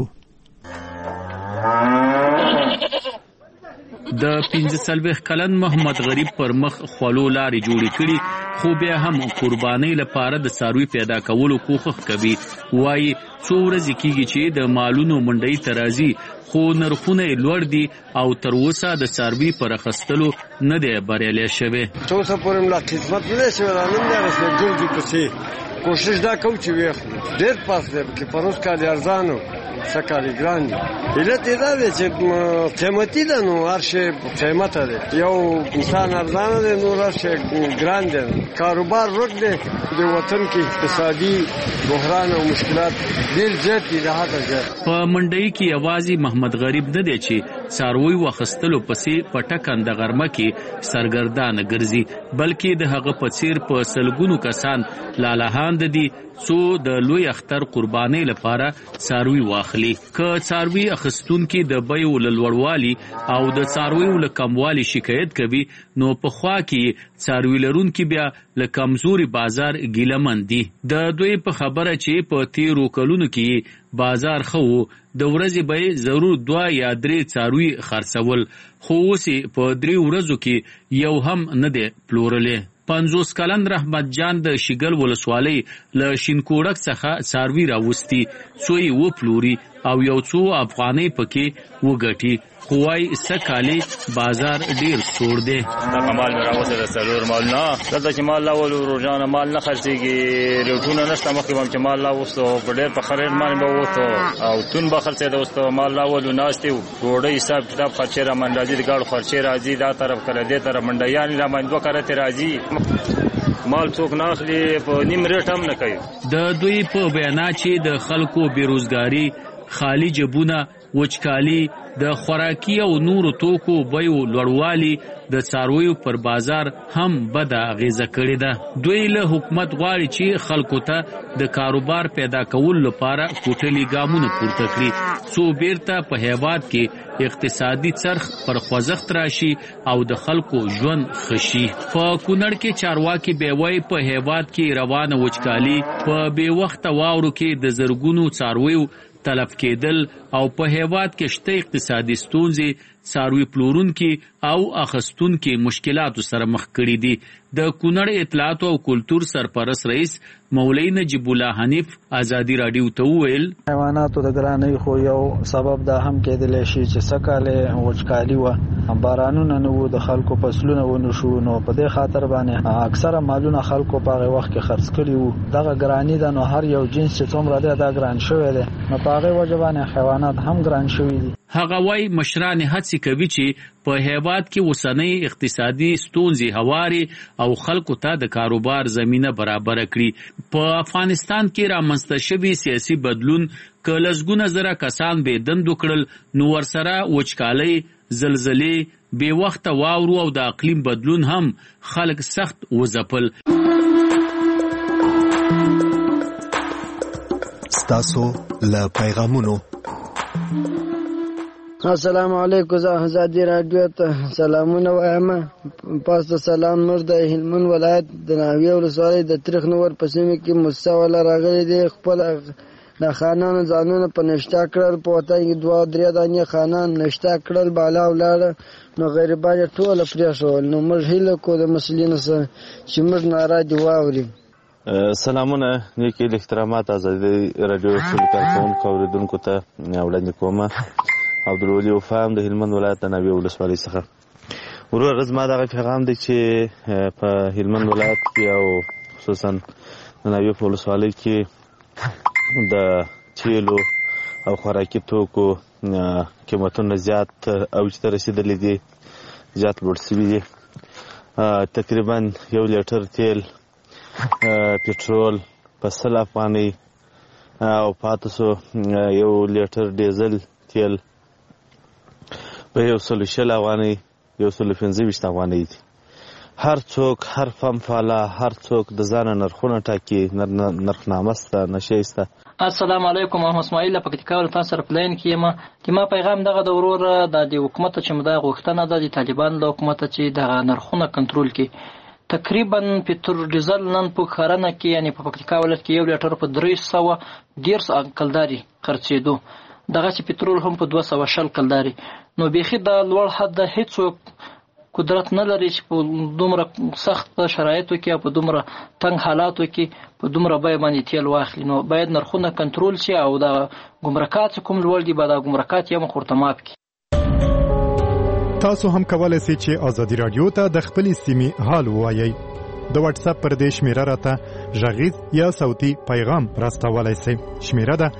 د 45 کلن محمد غریب پر مخ خولو لارې جوړې کړي، خو بیا هم قربانۍ لپاره د څاروي پیدا کولو کوښښ کوي. وایي څو ورځې کېږي چې د مالونو منډۍ ته راځي، خو نرخونه یې لوړ دي او تر اوسه د څاروي پر اخیستلو نه دی بریالی شوی. تر اوسه پورې ملا خدمت نه دی شوی، را نه دی رسېدلی. ګرځو پسې کوشش دا کوو چې ویې خورو. ډېر پاس دی، کې پروس کال ارزان و سکالي ګران دي. علت یې دا دی چې قیمتي ده نو هر شی قیمته دی. یو انسان ارزانه دی نو هر شی ګران دی. کاروبار ورک دی. د وطن کې اقتصادي بحران او مشکلات ډېر زیات دي د حده زیات. په منډۍ کې یوازې محمد غریب نه دی چې څاروي واخیستلو پسې په ټکنده غرمه کې سرګردانه ګرځي، بلکې د هغه په څیر په سلګونو کسان لالاهاند دي څو د لوی اختر قربانۍ لپاره څاروي واخلي. که څاروي اخیستونکي د بیو له لوړوالي او د څارویو له کموالي شکایت کوي، نو پخوا کې څاروي لرونکي بیا له کمزوري بازار ګیلمن دي. د دوی په خبره چې په تیرو کلونو کې بازار ښه و، د ورځې به ضرور 2 یا 3 څاروي خرڅول، خو اوس په 3 ورځو کې یو هم نه دی پلورلی. 50 کلن رحمت جان د شیګل ولسوالۍ له شینکوړک څخه څاروي راوستي څو یې وپلوري او یو څو افغانۍ پکې وګټي، خو وايي سکالي بازار ډیر سوړ دی. دا مال مې راوسته د څلور مال نه دلته چې مال لاول روزانه مال نه خرڅېږي، ریټونه نشته. مخکې هم چې مال لاوستو په ډېر په خرید باندې به ووتو او تون به خرڅېده. اوس ته مال لاولو ناستې وو، ډوډۍ حساب کتاب خرچې را باندې راځي، د ګاډو خرچې راځي، دا طرف کله دې طرف منډیانې را باندې 2 کرتې راځي. مال څوک نه اخلي، په نیم ریټ هم نه کوي. د دوی په بیانات چې د خلکو بیروزګاري، خالی جبونه، وچکالي، د خوراکي او نورو توکو بیو لوړوالي د څارویو پر بازار هم بده اغیزه کړې ده. دوی له حکومت غواړي چې خلکو ته د کاروبار پیدا کولو لپاره کوټلي ګامونه پورته کړي څو بیرته په هیواد کې اقتصادي څرخ پر خوځښت راشي او د خلکو ژوند ښه شي. په کونړ کې چارواکي بیوی په هیواد کې روانه وچکالي، په بې وخته واورو کې د زرګونو څارویو تلف کېدل او په هیواد کې شته اقتصادي ستونزې څاروي پلورونکي او اخیستونکي مشکلاتو سره مخ کړي دي. د کونړ اطلاعات او کلتور سرپرست رئیس مولوی نجیب الله حنیف ازادي رادیو ته وویل حیواناتو د ګرانۍ خو یو سبب دا هم کېدلی شي چې سکاله وچکالي و، بارانونه نه وو، د خلکو فصلونه ونه شو، نو په دې خاطر باندې اکثره مالونه خلکو په هغه وخت کې خرڅ کړي وو. دغه ګرانی ده، نو هر یو جنس چې څومره دی دا ګران شوی دی، نو په هغه وجه باندې حیوانات هم ګران شوي دي. هغه وايي مشران هڅه کوي چې په هیواد کې وسنۍ اقتصادي ستونزې هواري او خلکو ته د کاروبار زمينه برابر کړي. په افغانستان کې رامنځته شوی سیاسي بدلون که لسګونه زره کسان بې دندو کړل، نو ورسره وچکالۍ، زلزلې، بې وخته واورو او د اقلیم بدلون هم خلک سخت وځپل. ستاسو له پیغامونو. السلام علیکم، زه ازادي رادیو ته سلامونه وایم. پاس د سلام نور د هلمند ولایت د ناویه ولسوالۍ د تریخ نور په سیمه کې مستوله راغلي دي. خپل د خانانو ځانونه په نشتا کړل، په وطن کې 2-3 دانې خانان نشتا کړل، بالا ولاړه، نو غریبان ټول پرېښول. نو موږ هیله کوو د مسؤلینو سره چې موږ ناره دي واوري. سلامونه، نیکی احترامات ازادي رادیو ټول کارکونکو اوریدونکو ته وړاندې کوم. عبدالولي وفام د هلمند ولایت د ناویه ولسوالۍ څخه. ورور زما دغه پیغام دی چې په هلمند ولایت کې او خصوصا د ناویه په ولسوالۍ کې د تیلو او خوراکي توکو قیمتونه زیات اوج ته رسېدلي دي، زیات لوړ شوي دي. تقریبا 1 لیټر تیل پټرول په 100 افغانۍ او پاتې سو 1 لیټر ډیزل تیل په 120 افغانۍ 125 افغانۍ دي. هر څوک، هر فم فعاله، هر څوک د ځانه نرخونه ټاکي، نرخنامه سته، نشې سته. السلام علیکم، محمد اسماعیل په پکتیکا ولایت سره پلاین کې یم. ما پیغام دغه د ورور د حکومت چې مده غوښتنه ده د طالبان له حکومت چې د نرخونه کنټرول کړي. تقریبا پټرول ډیزل نن په خارنه کې یعنی په پکتیکا ولایت کې 1 لیټر په 310 کلداري خرڅېدو، دغه چې پټرول هم په 220 کلداري. نو بیخي د لوړ حد هیڅ قدرت نه لري چې په دومره سخت شرایطو کې او په دومره تنگ حالاتو کې په دومره بیه باندې تیل واخلي. نو باید نرخونه کنټرول شي او د ګمرکات کوم لوړ دي باید د ګمرکات یې مخورته ماف کړي. تاسو هم کولای شئ چې ازادي رادیو ته د خپلې سیمې حال ووایئ. د واتس اپ پر دې شمیره راته غږیز یا صوتي پیغام راستولای شئ. شمیره ده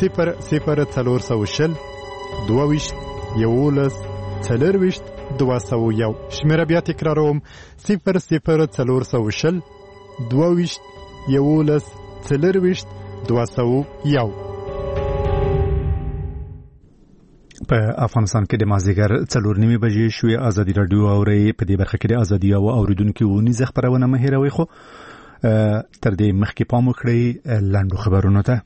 00420 22 11 40 201. شمیره بیا تکراروم 00420 22 11 40 201. په افغانستان کې د مازیګر 4:30 بجې شوې. ازادي رادیو اوري په دې برخه کې د ازادي او اوریدونکو ونیزه خبرونه مه هېروئ. خو تر دې مخکې پام وکړئ لاندو خبرونو ته.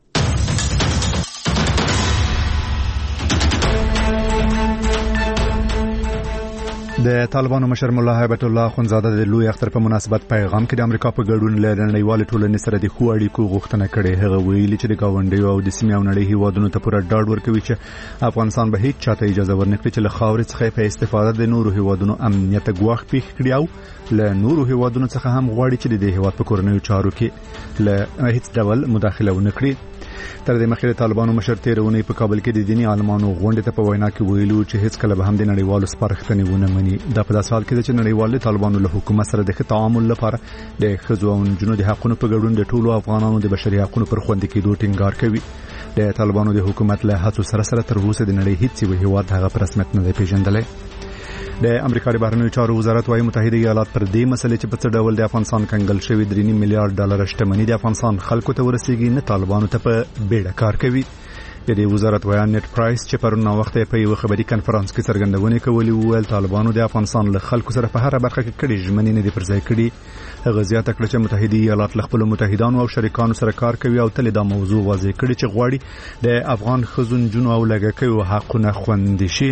د طالبانو مشر مولا هیبت الله خونزاده د لوی اختر په مناسبت پیغام کې د امریکا په ګډون له نړیوال ټولنې سره د خو اړیکو غوښتنه کړې. هغه ویلي چې د گاونډیو او د سیمې او نړۍ هیوادونو ته پوره ډاډ ورکوي چې افغانستان به هیڅ چاته اجازه ورنکړي چې له خاورې څخه په استفاده د نورو هیوادونو امنیت ګواښ پیښ کړي او له نورو هیوادونو څخه هم غواړي چې د هیواد په کورنیو چارو کې له هیڅ ډول مداخله ونه کړي. تر دې مخکې طالبانو مشر تیرونی په کابل کې د دینی عالمانو غونډه ته په وینا کې ویلو چې هیڅ کله به هم د نړیوالو سپارښتنې ونه مني. دا په داسې حال کې چې نړیوال طالبانو له حکومت سره د ښه تعامل لپاره د ښځو او نجونو د حقونو په ګډون د ټولو افغانانو د بشري حقونو پر خوندي کېدو ټینګار کوي. د طالبانو د حکومت له هڅو سره تر اوسه د نړۍ هیڅ یو هیواد هغه په رسمیت نه دی پیژندلی. د امریکا د بهرنیو چارو وزارت وايي متحده ایالات پر دې مسلې چې په څه ډول د افغانستان کنګل شوی 3 میلیارډ ډالر شتمنۍ د افغانستان خلکو ته ورسیږي نه طالبانو ته په بیړه کار کوي. د دې وزارت وایي نت پرایس چې پرون وخت په یو خبري کانفرنس کې څرګندونه کوي ویل طالبانو د افغانستان له خلکو سره په هر برخه کې کړي ژمنې نه دي پرځای کړي. هغه زیاته کړه چې متحده ایالات له خپل متحدانو او شریکانو سره کار کوي او تل دا موضوع واضح کړي چې غواړي د افغان ښځو نجونو او لږکیو حقونه خوندي شي.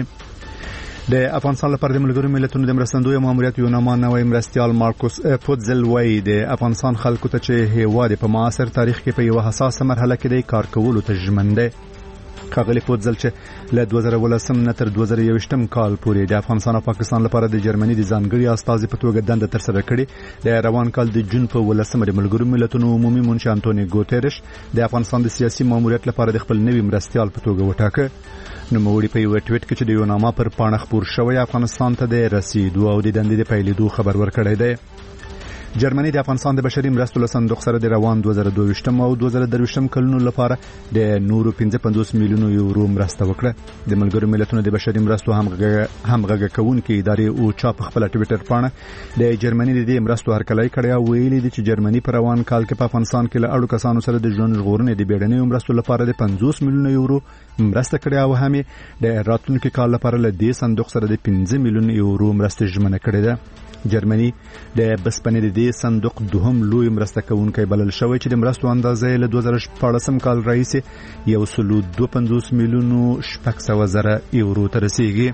د افغانستان لپاره د ملګرو ملتونو د مرستندوی ماموریت یوناما نوی مرستیال مارکوس پوتزل وایي د افغانستان خلکو ته چې هیواد په معاصر تاریخ کې په یو حساسه مرحله کې د کار کولو ته ژمن دی. ښاغلي پوتزل چې له 2018 نه تر 2021 کال پورې د افغانستان او پاکستان لپاره د جرمني د ځانګړي استازي په توګه دنده ترسره کړې. د روان کال د جون په 18 د ملګرو ملتونو عمومي منشي انټونی ګوتيرش د افغانستان د سیاسي ماموریت لپاره د خپل نوي مرستیال په توګه وټاکه. نوموړي په یو ټویټ کې چې د یوناما پر پاڼه خبر شوی افغانستان ته د رسیدو او د دندې د پیلېدو خبر ورکړی دی. جرمني د افغانستان د بشري مرستو له صندوق سره د روان 2022 او 2023 کلونو لپاره د نورو 55 میلیونو یورو مرسته وکړه. د ملګرو ملتونو د بشري مرستو همغږي کوونکې ادارې او چا په خپل ټویټر پاڼه د جرمني د دې مرستو هرکلی کړی او ویلي دي چې جرمني په روان کال کې په افغانستان کې له اړو کسانو سره د ژوند ژغورنې د بیړنیو مرستو لپاره د 50 میلیونو یورو مرسته کړې او هم د راتلونکي کال لپاره له دې صندوق سره د 5 میلیون یورو مرسته ژمنه کړې ده. جرمني د بسپنې د دې صندوق دوهم لوی مرسته کوونکی بلل شوی چې د مرستو اندازه له 2014 کال راهیسې 1.25 میلیونو 600,000 یورو ته رسیږي.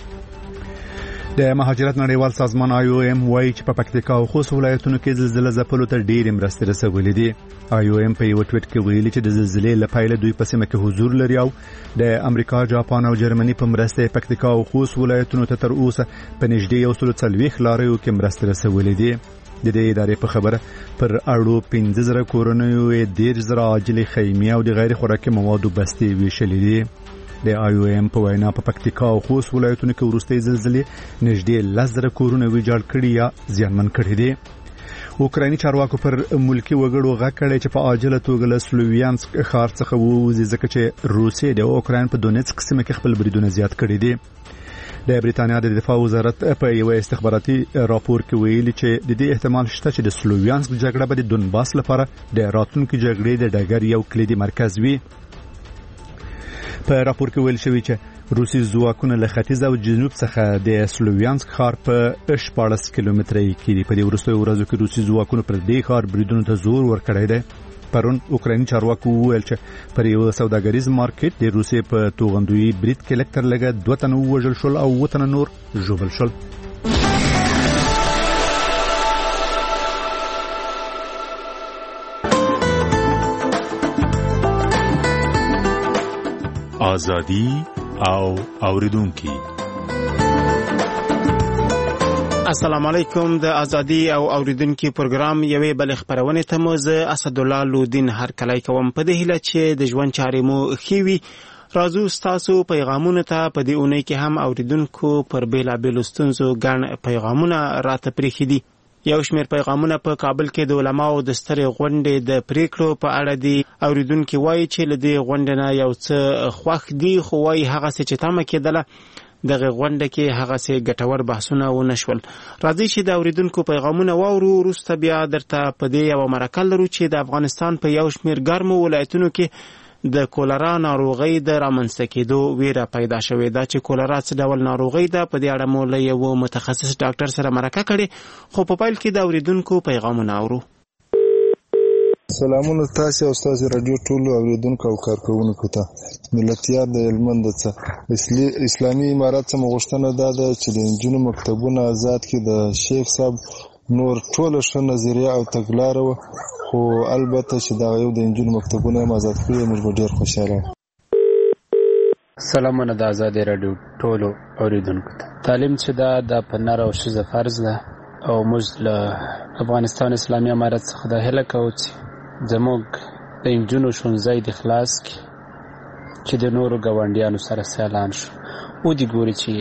د مهاجرت نړیوال سازمان IOM وايي چې په پکتیکا او خوست ولایتونو کې زلزلې ځپلو ته ډېرې مرستې رسولې دي. IOM په یو ټویټ کې ویلي چې د زلزلې لپاره دوی په سیمه کې حضور لري او د امریکا، جاپان او جرمني په مرسته پکتیکا او خوست ولایتونو ته تر اوسه په نږدې 140 لاریو کې مرستې رسولې دي. د دې ادارې په خبره پر اړو 15,000 کورنیو 10,000 عاجلې خیمې او د غیر خوراکي موادو بستې ویشلې دي. د IOM په وینا په پکتیکا او خوست ولایتونو کې وروستۍ زلزلې نږدې 10,000 کورونه ویجاړ کړي یا زیانمن کړي دي. اوکرایني چارواکو پر ملکی وګړو غږ کړی چې په عاجله توګه له سلوویانسک ښار څخه ووځي ځکه چې روسیې د اوکراین په دونیتسک سیمه کې خپل بریدونه زیات کړي دي. د بریتانیا د دفاع وزارت په یو استخباراتي راپور کې ویلي چې د دې احتمال شته چې د سلوویانسک جګړه به د دونباس لپاره د راتلونکي جګړې د ډګر یو کلیدي مرکز وي. په راپور کې ویل شوی چې روسي ځواکونه له ختیځ او جنوب څخه د سلوویانسک ښار په 14 کیلومترۍ کې دي. په دې وروستیو ورځو کې روسي ځواکونه پر دې ښار بریدونو ته زور ورکړی دی. پرون اوکرایني چارواکو وویل چې پر یو سوداګریز مارکیټ د روسي په توغندوی برید کې لکتر لګه 2 تنه وژل شول او 2 تنه نور ژوبل شول. ازادي او اوریدونکو السلام علیکم. د ازادي او اوریدونکو پروګرام یوې بل خبرونه ته مو زه اسد الله لودین هر کله کوم په دې هیله چې د ژوند چارې مو خېوي. راځو تاسو پیغامونه ته په دې اونۍ کې هم اوریدونکو پر بیلابیل ستونزو ګڼ پیغامونه راته پرېښي دي. یو شمېر پیغامونه په کابل کې د علماو د سترې غونډې د پریکړو په اړه دي. اوریدونکي وایي چې له دې غونډې نه یو څه خوښ دي، خو وایي هغسې چې تمه کېدله دغه غونډه کې هغسې ګټور بحثونه ونه شول. راځئ چې د اوریدونکو پیغامونه واورو، وروسته بیا درته په دې یوه مرکه لرو چې د افغانستان په یو شمېر ګرمو ولایتونو کې د کولرا ناروغۍ د رامنځته کېدو ویره پیدا شوې ده. چې کولرا څه ډول ناروغۍ ده، په دې اړه مو له یو متخصص ډاکټر سره مرکه کړې، خو په پیل کې د اوریدونکو پیغامونه اورو. سلامونه تاسو او تاسو رادیو ټولو اوریدونکو او کارکونکو ته. ملتيار د هلمند څخه اسلامي امارات څخه غوښتنه ده چې د انجونو مکتبونه آزاد کړي. د شیخ صاحب نور ټول ښه نظریه او تګلاره و، خو البته چې دا یو د انجونو مکتبونه آزاد کړي موږ ډېر خوشاله. سلامونه د آزادۍ رادیو ټولو اوریدونکو ته. تعلیم چې دا د نر او ښځه فرض ده او موږ له افغانستان اسلامي امارت څخه د هیله کوو چې زموږ د انجونو ښوونځی د خلاص کړي چې د نورو ګاونډیانو سره سیالان شو. ودې ګوري چې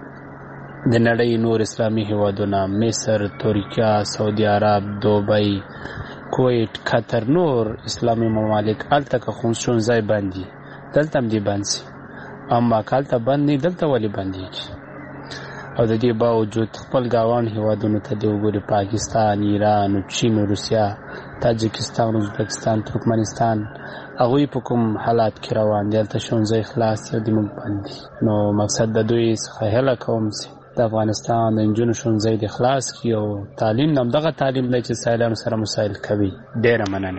د نړۍ نور اسلامي هیوادونه مصر، ترکیه، سعودي عرب، دوبۍ، کویت، قطر، نور اسلامي ممالک هلته که ښوونځی بند دي، دلته هم دې بند شي. اما که هلته بند نه دلته ولې بندېږي؟ او د دې باوجود خپل ګاونډ هیوادونو ته دې وګوري، پاکستان، ایران، چین، روسیه، تاجکستان، ازبکستان، ترکمنستان، هغوی په کوم حالات کې روان دي. هلته ښوونځی خلاص دي او د موږ بند دي. نو مقصد د دوی څخه هیله کوم چې د افغانستان د نجونو ښوونځی دې خلاص کړي او تعلیم همدغه تعلیم دی چې سایلانو سره مسایل کوي. ډېره مننه.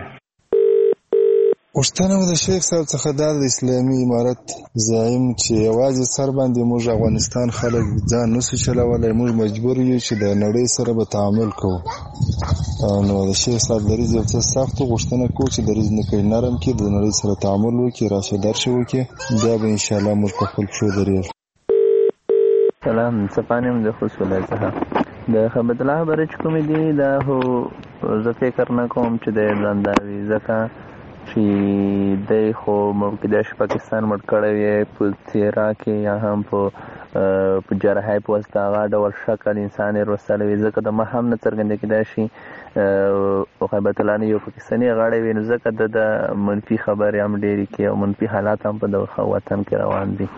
غوښتنه د شیخ صاحب څخه دا د اسلامي امارت زعیم چې یوازې سر باندې موږ افغانستان خلک ځان نسو چلولی، موږ مجبور یو چې د نړۍ سره به تعامل کوو. نو د شیخ صاحب دریځ یو څه سخت غوښتنه کوو چې دریځ نه کوي، نرم کړي، د نړۍ سره تعامل وکړي، راشه درشه وکړي، بیا به انشاءالله موږ په خپل پښو درېږو. سلام، صفانیم د خوست ولایت څخه. د خبرت الله خبرې چې کومې دي دا خو زه فکر نه کوم چې د ځاندا وي، ځکه چې دی خو کېدای شي پاکستان مړ کړی وي په څېره کې یا هم په جراحۍ په واسطه هغه ډول شکل انسان یې روستلی وي، ځکه د مخ هم نه څرګنده کېدای شي خبرت الله نه یو پاکستاني غاړی وي، نو ځکه د منفي خبرې هم ډېرې کې او منفي حالات هم په دغه وطن کې روان دي.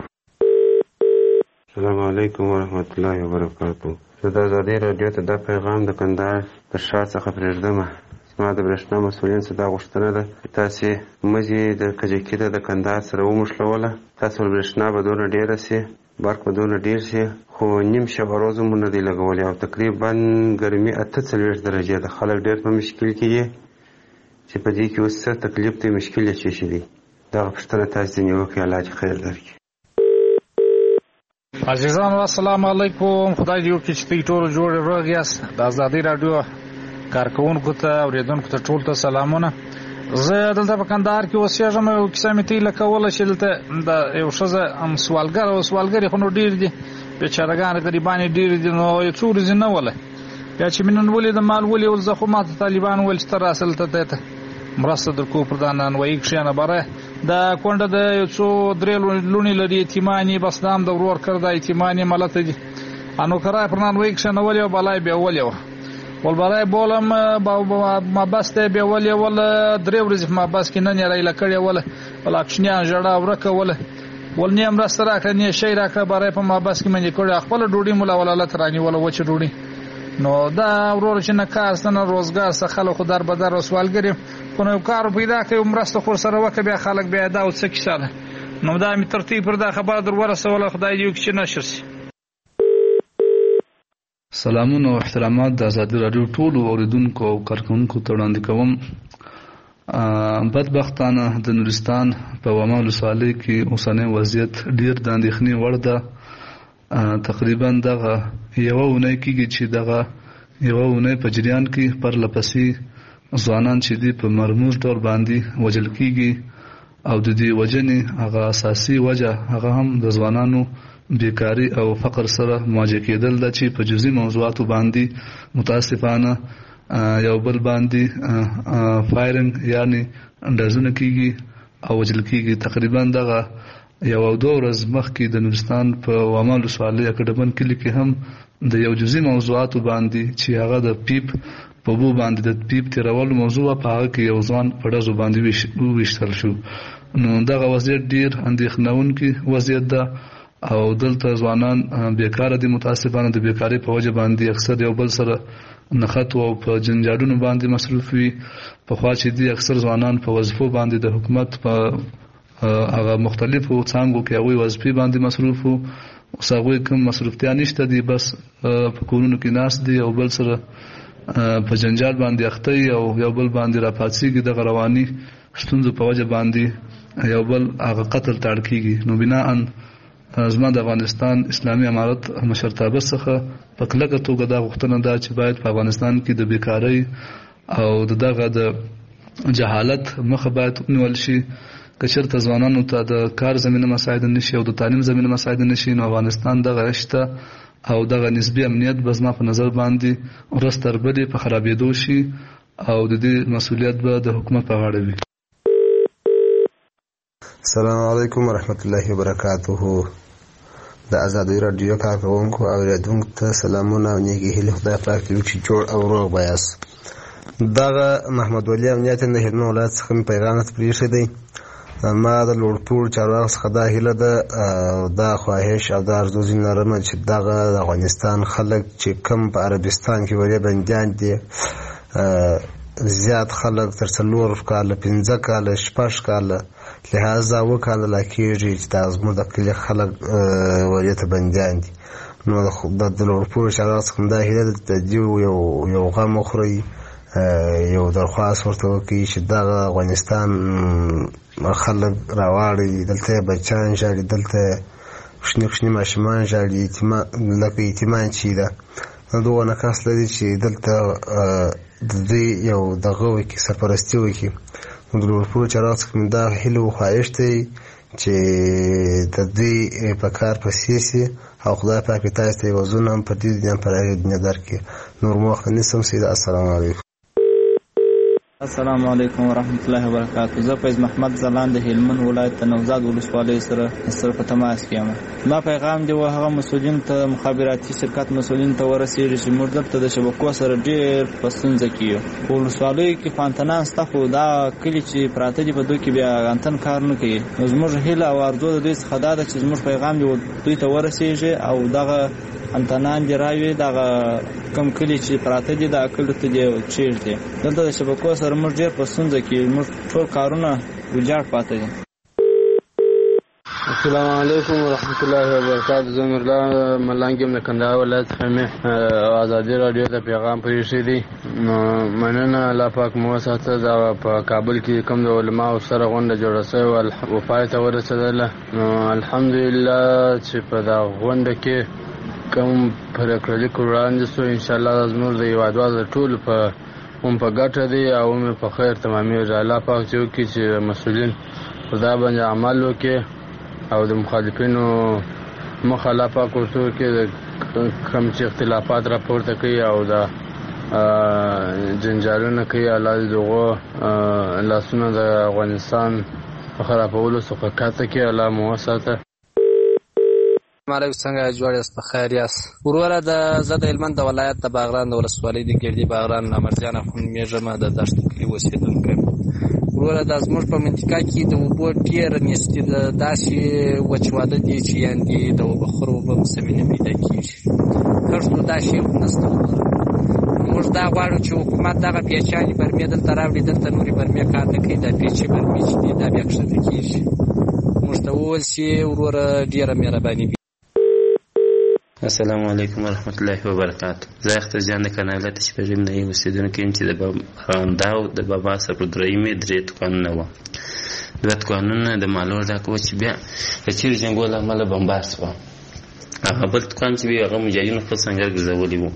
السلام علیکم ورحمت الله وبرکاتو. زه د ازادۍ راډیو ته دا پیغام د کندهار د ښار څخه پرېږدم. زما د برېښنا مسؤلین څخه دا غوښتنه ده چې تاسې مزي د کجکي د کندهار سره وموښلوله. تاسو برېښنا به دونه ډېره شي، برق به دونه ډېر شي، خو نیم شب روز مو نه دی لګولی او تقریبا ګرمي 48 درجې ده. خلک ډېر په مشکل کې دي چې په دې کې اوس څه تکلیف دی، مشکل یې څه شي دی. دغه پوښتنه تاسې ځینې وکړئ. الله دې خیر درکړي. عزیزان السلام علیکم. خدای دې وکړي چې تاسو ټول جوړ روغ یاست. د ازادۍ راډیو کارکونکو ته اوریدونکو ته ټول ته سلامونه. زه دلته په کندهار کې اوسېږم. یو کیسه مې ترې کوله چې دلته د یو ښځه سوالګرې خو نو ډېر دي، بیچارهګان غریبانې ډېر دي، نو یو څو ورځې نه وله. بیا چې مې نن ولید مال ولېول، زه خو ماته طالبان ویل چې ته راسه دلته دی ته مرسته درکوو پر دا نانوایي کښېنه بره. دا کونډه د یو څو 3 لوڼې لري، یتیمانې، بس دا هم د ورور کړ دا یتیمانې ملته دي. نوکرای پر نانوایي کښېنولې وه، بلا یې بیولې وه. ولبرای بولم مابس ته بیولې وله، 3 ورځې په مابس کې نه یې رایله کړې وله، ولا کوچنیان ژړا ورکه وله، ول نه یې مرسته راکړه، نه یې شی راکړه، برای په مابس کې مې کړې خپله ډوډۍ مو له ولالت رانیوله، وچه ډوډۍ. نو دا ورور چې نه کار سته نه روزګار سته، خلک خو در بدر او سوالګر یم، خو نو یو کار پیدا کړي مرسته خو ورسره وکړه، بیا خلک بیا دا څه کیسه ده. نو دا مې ترتیب پر دا خبره در ورسوله. خدای دې وکړي چې نشر شي. سلامونه او احترامات د ازادۍ راډیو ټولو اوریدونکو او کارکونکو ته وړاندې کوم. بدبختانه د نورستان په واما ولسوالۍ کې اوسنی وضعیت ډېر د اندېښنې وړ ده. تقریبا دغه یوه اونۍ کېږي چې دغه یوه اونۍ په جریان کې پرله پسې ځوانان چې دي په مرموز ډول باندې وژل کېږي، او د دې وژنې هغه اساسي وجه هغه هم د ځوانانو بیکاری او فقر سره مواجه کېدل ده، چې په جزئي موضوعاتو باندې متاسفانه یو بل باندې فایرنګ یعنی ډزونه کېږي او وژل کېږي. تقریبا دغه یو او 2 ورځ مخکې د نورستان په واما ولسوالۍ اکډمن کلي کې هم د یو جزئي موضوعاتو باندې چې هغه د پیپ په بو باندې د پیپ تیرولو موضوع په هغه کې یو ځوان په ډزو باندې ویشتل شو. نو دغه وضعیت ډیر اندېښنونکی وضعیت ده او دلته ځوانان بیکاره دي. متاسفانه د بیکارۍ په وجه باندې اکثر یو بل سره نښت او په جنجالونو باندې مصروف وي. پخوا چې دي اکثر ځوانان په وظیفو باندې د حکومت په هغه مختلفو څانګو کې هغوی وظیفې باندې مصروف وو. اوس هغوی کوم مصروفتیا نشته دي، بس په کورونو کې ناست دي او بل سره په جنجال باندې اخته او یو بل باندې راپاڅېږي. دغه رواني ستونزو په وجه باندې یو بل هغه قتل ته اړ کېږي. نو بناءً زما د افغانستان اسلامي امارت مشرتابه څخه په کلکه توګه دا غوښتنه ده چې باید په افغانستان کې د بیکارۍ او دغه د جهالت مخه باید ونیول شي. که چېرته ځوانانو ته د کار زمینه مساعده نشي او د تعلیم زمینه مساعده نشي، نو افغانستان دغه رشته او دغه نسبي امنیت به زما په نظر باندې ورځ تر بلې په خرابېدو شي او د دې مسؤلیت به د حکومت په غاړه وي. السلام علیکم ورحمت الله وبرکاته. د ازادۍ راډیو کارکوونکو او اوریدونکو ته سلامونه او نیکې هیلې. خدای پاک دې وکړي جوړ او روغ به یاست. دغه محمد ولی امنیت د هلمند ولایت څخه مې پیغام درته پرېښی دی. ما د لوړپوړو چارواکو څخه دا هیله ده او دا خواهش او دا ارزو ځینې لرمه چې دغه د افغانستان خلک چې کوم په عربستان کې ولې بندیان دي، زیات خلک تر 4 کاله 15 کاله 6 کاله لحاظه 2 کاله لا کېږي چې دا زموږ د کلي خلک ولې ته بندیان دي. نو د لوړپوړو چارواکو څخه دا هیله ده د دې یو غم وخورئ، یو درخواست ورته وکړي چې دغه افغانستان خلک راواړي. دلته بچیان ژاړي، دلته کوچني ماشومان ژاړي، لکه یتیمان چې ده. نو دغه نقص لري چې دلته د دوی یو دغه وکړي، سرپرستي وکړي. نو د لوړپوړو چارواکو څخه دا هیله و خواهش دی چې د دوی په کار پسې سي او خدای پاک تاسو ته وزونه هم په دې دنیا پر هغه دنیا درکړي. نور مخ نسم سید. السلام علیکم. السلام علیکم ورحمت الله وبرکاته. زه فیض محمد زلان د هلمند ولایت د نوزاد ولسوالۍ سره په تماس کې یم. ما پیغام دی هغه مسؤلین ته، مخابراتي شرکت مسؤلین ته ورسېږي چې موږ دلته د شبکو سره ډېر په ستونزه کې یو. په ولسوالیو کې فانتنان سته، خو دا کلي چې پراته دي په دوی کې بیا انتن کار نه کوي. نو زموږ هیله او ارزو د دوی څخه دا ده چې زموږ پیغام دی دوی ته ورسېږي او دغه انتنان دی راوي دغه کم کلی چې پراته دي دا کلی ته دی چیرته دلته د شبکو سره موږ ډېر په ستونزه کې موږ ټول کارونه ویجاړ پاتې دي. السلام علیکم ورحمت الله وبرکاته. زه نورالله ملنګ یم د کندهار ولایت څخه. مې ازادي راډیو ته پیغام پرېښی دی. نو مننه، الله پاک مو وساته. دا په کابل کې کوم د علماو سره غونډه جوړه شوې او پای ته ورسېدله. نو الحمدلله چې په دا غونډه کې کوم پرېکړه وړاندې شو، انشاءالله زموږ د هېوادوالو د ټولو په ګټه دی او په خیر تمامېږي. الله پاک چې وکړي چې مسؤلین په دا باندې عمل وکړي او د مخالفینو مخه الله پاک ورته وکړي کوم چې اختلافات راپورته کوي او دا جنجالونه کوي. الله دې دغو لاسونه د افغانستان په خرابولو څخه کاته کړي. الله مو وساته. مالک څنګه جوړ یاست؟ په خیر یاست؟ وروره زه د هلمند د ولایت د باغران د ولسوالۍ د ګردي باغران امرجان اخون میږم د دشت کلي اوسېدونکی. وروره دا زموږ په منطقه کې د اوبو ډېره نیستي ده، داسې وچواده دي چې یاندې د اوبخورو اوبه مسمې نه پیدا کېږي. کښتو دا شی نشته. موږ دا غواړو چې حکومت دغه پیچانې برمې دلته راوړي. دلته نورې برمې کار نه کوي، دا پیچې برمې چې دي دا بیا کښته کېږي. موږ ته وویل شي وروره ډېره مهرباني. السلام علیکم ورحمت الله وبرکاته. زه اختر جان د کاناله تشبریم نه یم اوسېدونکی یم چې د خانداو د بابا صفردرایمې 3 توکانونه وه. 2 توکانونه د مالو ډک وه چې بیا د چیرې جنګو له امله بمبار شوه. هغه بل توکان چې وي هغه مجاهدینو خپل سنګر ګرځولی وو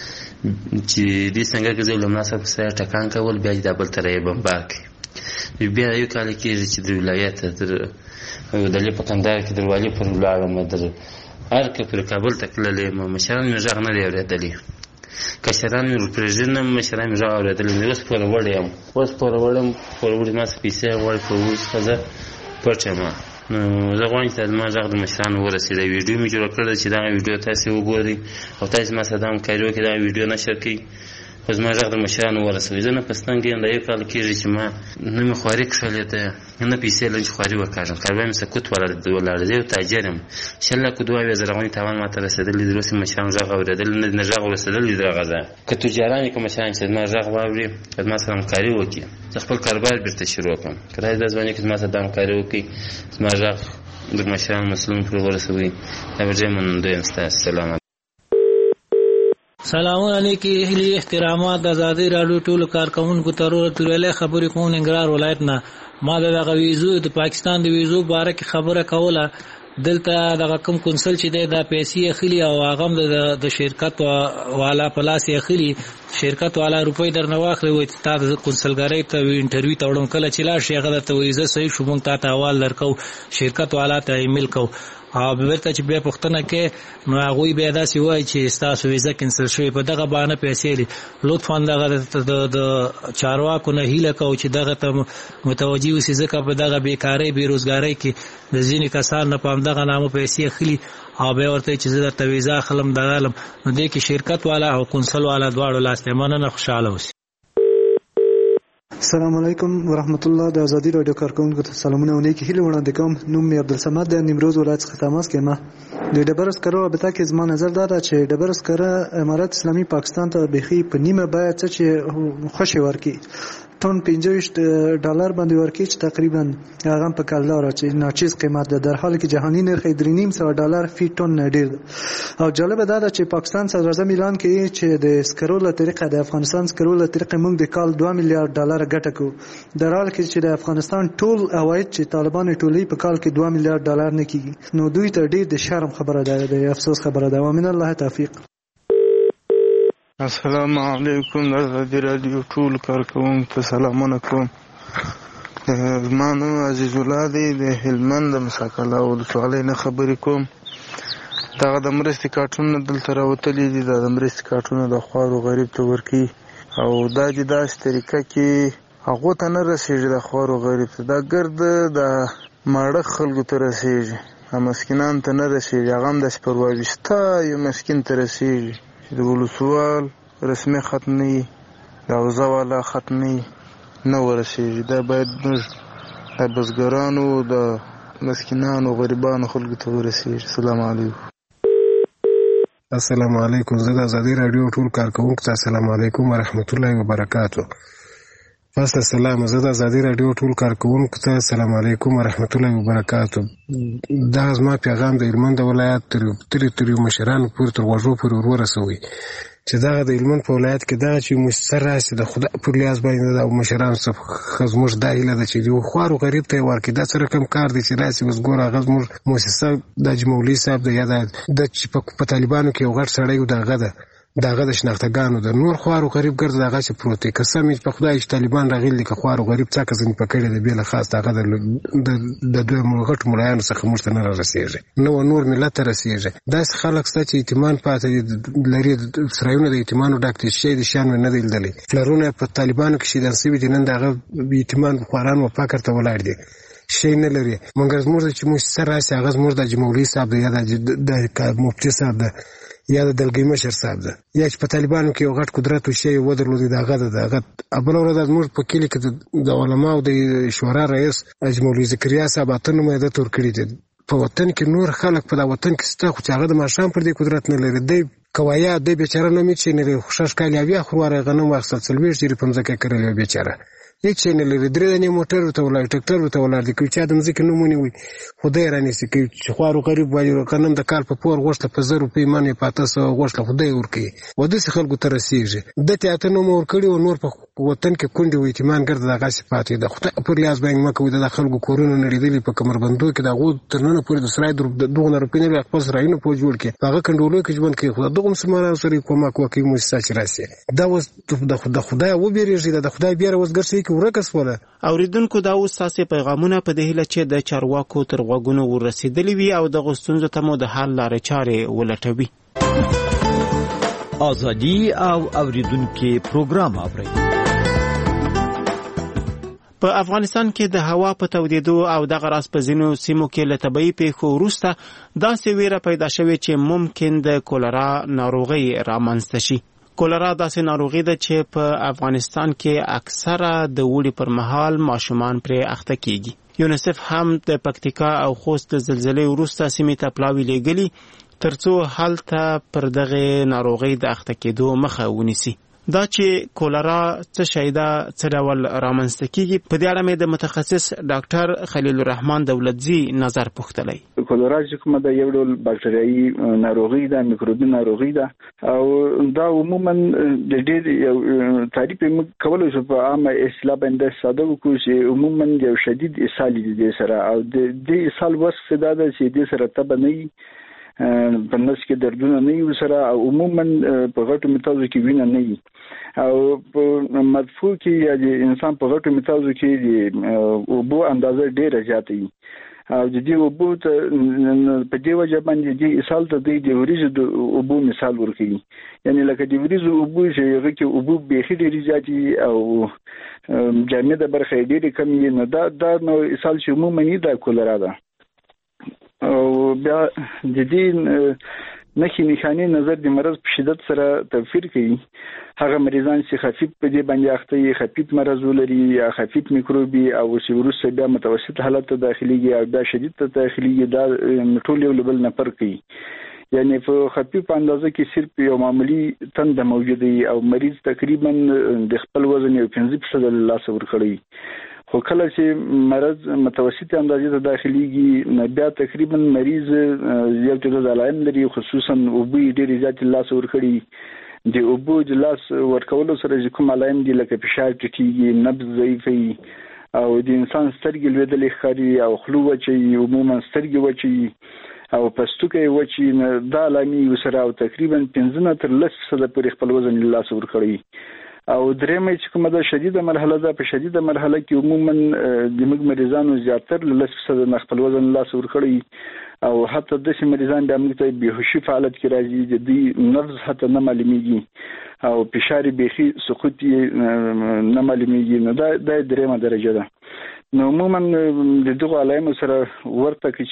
چې دې سنګر ګرځولو له مناسب سره ټکان کول، بیا چې دا بل طرح یې بمبار کړي. بیا یو کال کېږي چې د ولایت دلې په کندهار کې د والي پر ولاړم. هر که پر کابل ته تللی یم مشران مې غږ نه دی اورېدلی، کشران مې ورپرېږدي، مشران مې غږ اورېدلی دی. اوس پوروړی یم، پوروړی ما څه پیسې غواړي، پوروړي څخه زه پټ یم. نو زه غواړم چې زما غږ د مشرانو ورسېږي. ویډیو مې جوړه کړې چې دغه ویډیو تاسې وګورئ او تاسې ما سره د همکاري وکړئ دغه ویډیو نشر کړئ خو زما غږ د مشرانو ورسوي. زه نه په ستنګ یم د یو کال کېږي چې ما نه مې خواري کښلې ده نه پیسې لرم چې خواري وکاږم. کاروبار مې سکوت ولاړ دی. یو تاجر یم 2,02,000 زرغونې تاوان ماته رسېدلی دی. اوس یې مشران غږ اورېدلی نه غږ ورسېدلی دی دغه ځای. که تجاران یې که مشران چې زما غږ واوري که زما سره همکاري وکړي زه خپل کاروبار بېرته شروع کړم. که داسې دا ځوان یې که زما سره د همکاري وکړي زما غږ د مشرانو مسؤلینو پورې ورسوي دا به ډېر منندوی یم ستاسو. سلام سلامونه علیکم اهلی احترامات د آزادۍ راډیو ټولو کارکوونکو ته ورته خبرې کوم ننګرهار ولایت نه. ما دغه ویزو د پاکستان د ویزو باره کې خبره کوله. دلته دغه کوم کنسل چې دی دا پیسې اخلي او هغه د شرکت والا په لاس یې اخلي. شرکت والا روپۍ درنه واخلي وایي تا د کنسلګرۍ ته انټرویو ته وړم کله چې لاړ شي هغه درته وایي زه صحیح شو موږ تا ته حوال درکو شرکت والا ته ایمیل کو او بیرته چې بیا پوښتنه کې نو هغوی بیا داسې وایي چې ستاسو ویزه کینسل شوې په دغه بهانه پیسې دي. لطفا دغه د چارواکو نه هیله کوو چې دغه ته متوجه اوسي ځکه په دغه بیکارۍ بېروزګارۍ کې د ځینې کسان نه په همدغه نامو پیسې اخلي او بیا ورته چې زه درته ویزه اخلم دغه علم نو دې کې شرکت والا او کنسل والا دواړو لاس ته مننه خوشحاله اوسي. السلام علیکم ورحمت الله. د آزادۍ راډیو کارکوونکو ته سلامونه او نیکې هیلې وړاندې کوم. نوم مې عبدالصمد د نیمروز ولایت څخه تماس کوم. د ډبرو سکرو رابطه کې زما نظر دا ده چې ډبرو سکره امارات اسلامي پاکستان ته بیخي په نیمه بیه څه چې خوشې ورکړي ټون $25 باندې ورکړي چې تقریبا هغه په کلدار چې ناچیز قیمت ده در حالی کې جهاني نرخ $3,500 فی ټن ډیر ده. او جالب ده چې پاکستان صدر اعظم اعلان کوي چې د سکرو له طریقه د افغانستان سکرو له طریقه موږ د کال $2 میلیارډ ګټه کوو در حال کې چې د افغانستان ټول عواید چې طالبان ټولې په کال کې $2 میلیارډ نه کیږي. نو دوی ته ډیر د شرم خبره ده د افسوس خبره ده. ومن الله توفیق. السلام علیکم. د آزادۍ راډیو ټول کارکوونکو ته سلامونه کوم. زما نوم عزیز الله دی د هلمند د مساکله ولسوالۍ نه خبرې کوم. دغه د مرستې کارټونه دلته راوتلي دي. دا د مرستې کارټونه د خوارو غریب ته ورکوي او دا د داسې طریقه کې هغو ته نه رسېږي د خوارو غریب ته دا ګرد د ماړه خلکو ته رسېږي مسکینانو ته نه رسېږي. هغه هم داسې پرواویسته یو مسکین ته رسېږي چې د ولسوال رسمي خط نه وي د حوزه والا خط نه وي نه ورسېږي. دا باید موږ د بزګرانو د مسکینانو غریبانو خلکو ته ورسېږي. السلام علیکم. السلام علیکم. زه د آزادۍ راډیو ټول کارکوونکو ته السلام علیکم ورحمت الله وبرکاتو. فاصله سلام. زه د آزادۍ راډیو ټول کارکوونکو ته السلام علیکم ورحمت الله وبرکاتو. دا زما پیغام د هلمند ولایت تر مشرانو پورې تر غوږو پورې ورسوي چې دغه د هلمند په ولایت کې دغه چې مؤسسه راسي د خدای پر لیاز باندې د مشرانو څخه زموږ دا هیله ده چې یو خوارو غریب ته ورکړي. دا څه رقم کار دی چې راسي اوس ګوره هغه زموږ مؤسسه د حاجي مولوي صاحب د یا د چې په طالبانو کې یو غټ سړی و دغه د شناختګانو د نور خوارو غریب ګرځ دغه چې پروت دی. قسم یې په خدای چې طالبان راغلي که خوارو غریب څه کزنې پکړي د بیل خاص دغه د دوی غټ ملایانو څخه موږ ته نه رسېږي نو نور ملت ته رسېږي. داسې خلک شته چې ایتمان پاتې لري سرایونه د ایتمانو ډک دي شی د شان نه دی لیدلی فلرونه په طالبانو کې شیدل سوي دي نن دغه ایتمان خواران و فقر ته ولاړ دي شی نه لري. مګر زموږ چې مؤسسه راسي هغه زموږ د حاجي مولوي صاحب دی یا د مفتي صاحب ده یا د دلګي مشر صاحب ده یا چې په طالبانو کې یو غټ قدرت او شی ودرلودي دغه بل ورځ زموږ په کلي کې د علماو د شورا رئیس حاجي مولوي زکریا صاحب اتن مېده تور کړی دي په وطن کې نور خلک په دا وطن کې ستا خو چې هغه د ماشام پر دې قدرت نه لري دی کوایا دی بیچاره نه میچې نه لري خوشاش کالی بیا خواره غنم واخصل سلويش دی په مزه کې کړل بیچاره هیڅ نه لري درې دنه موټر ته ولای ټریکټر ته ولای د کوچا د مزه کې نمونه وي خدای راني سي کې خوارو غریب وایي قانون د کال په پور غوښته په 100 روپۍ باندې پاتې سو غوښته خدای ورکي وده سي خلکو ته رسیږي د ته نو مور کړي او نور په وطن کې کونډي وي ایمان ګرځي دغه صفات د خدای پر لیاز باندې مکو د خلکو کورونه نړیدلې په کمربندو کې دغه ترنه پورې د سرای دغه روپۍ نه خپل سرایونه په جوړ کې هغه کندولو کې ژوند کې خدای دغه مسلمانانو سره کومه کوي مؤسسه راسي دا وس د خدای و بیرېږي د خدای بیر وسګرسي کې ورکس ولا اوریدونکو دا اوس تاسو پیغامونه په دې هله چې د چارواکو تر غوږونو ورسېدلې وي او د غوښتنو ته مو د حل لارې چارې ولټوي. ازادي او اوریدونکو پروګرام اوري په افغانستان کې د هوا په تودېدو او دغه راز په ځینو سیمو کې له طبیعي پیښو وروسته داسې ویره پیدا شوې چې ممکن د کولرا ناروغي رامنځته شي. کولرا داسې ناروغي ده چې په افغانستان کې اکثره د وړي پر مهال ماشومان پرې اخته کیږي. یونیسف هم د پکتیکا او خوست د زلزلې وروسته سیمې ته پلاوي لېږلي ترڅو هلته پر دغه ناروغي د اخته کېدو مخه ونیسي. دا چې کولرا څه شی ده، څه ډول رامنځته کیږي، په دې اړه مې د متخصص ډاکټر خلیل الرحمن دولتزي نظر پوښتلی. کولرا چې کومه ده یو ډول باکټریایي ناروغي ده، میکروبي ناروغي ده او دا عموما د ډېر یو تعریف کولای شو په عامه اصطلاح باندې ساده وکړو چې عموما یو شدید اسهال دي سره او د دې اسهال وصف دا ده چې د سره تبه نه په نس کې دردونه نه یو سره او عموما په غټو میتازو کې وینه نه وي او په مدفوع کې یا د انسان په غټو میتازو کې د اوبو اندازه ډیره زیاته وي او د دې اوبو ته په دې وجه باندې د اسهال ته د وریځو د اوبو مثال ورکوي. یعنی لکه د وریځو اوبو چې هغه کې اوبو بیخي ډېرې زیاتې او جامده برخه ډېرې کمې نه دا نو اسهال چې عموماً دا کولرا ده. او بیا د دې نښې نښانې نظر د مرض په شدت سره توپیر کوي. هغه مریضان چې خفیف په دې باندې اخته وي، خفیف مرض ولري یا خفیف میکروبي او چې وروسته بیا متوسط حالت ته داخليږي او بیا شدید ته داخليږي، دا ټول یو بل نه فرق کوي. یعنی په خفیف اندازه کې صرف یو معمولی تنده موجوده وي او مریض تقریبا د خپل وزن یو 15% له لاسه ورکړي. خو کله چې مرض متوسط اندازې ته داخليږي بیا تقریبا مریض یو څه علائم لري، خصوصا اوبو ډېرې زیاتې لاس ورکړي. د اوبو د لاس ورکولو سره کوم علائم دي لکه فشار ټیټیږي، نبض ضعیفي او د انسان سترګې لوېدلې ښکاري او خولو وچي، عموما سترګې وچي او پستوکي وچي، دا علامې سره او تقریبا 15 تر 10% پورې خپل وزن له لاس ورکړي. او درېمه چې کومه ده شدیده مرحله ده، په شدیده مرحله کې عموما د موږ مریضانو زیاتر له 10% نه خپل وزن لاس ورکړي او حتی داسې مریضان بیا موږ ته بېهوشي په حالت کې راځي، د دوی نبض حتی نه معلومیږي او فشار بیخي سقوط نه معلومیږي. نو دا درېمه درجه ده. نو عموما د دغه علایمو سره ورته کې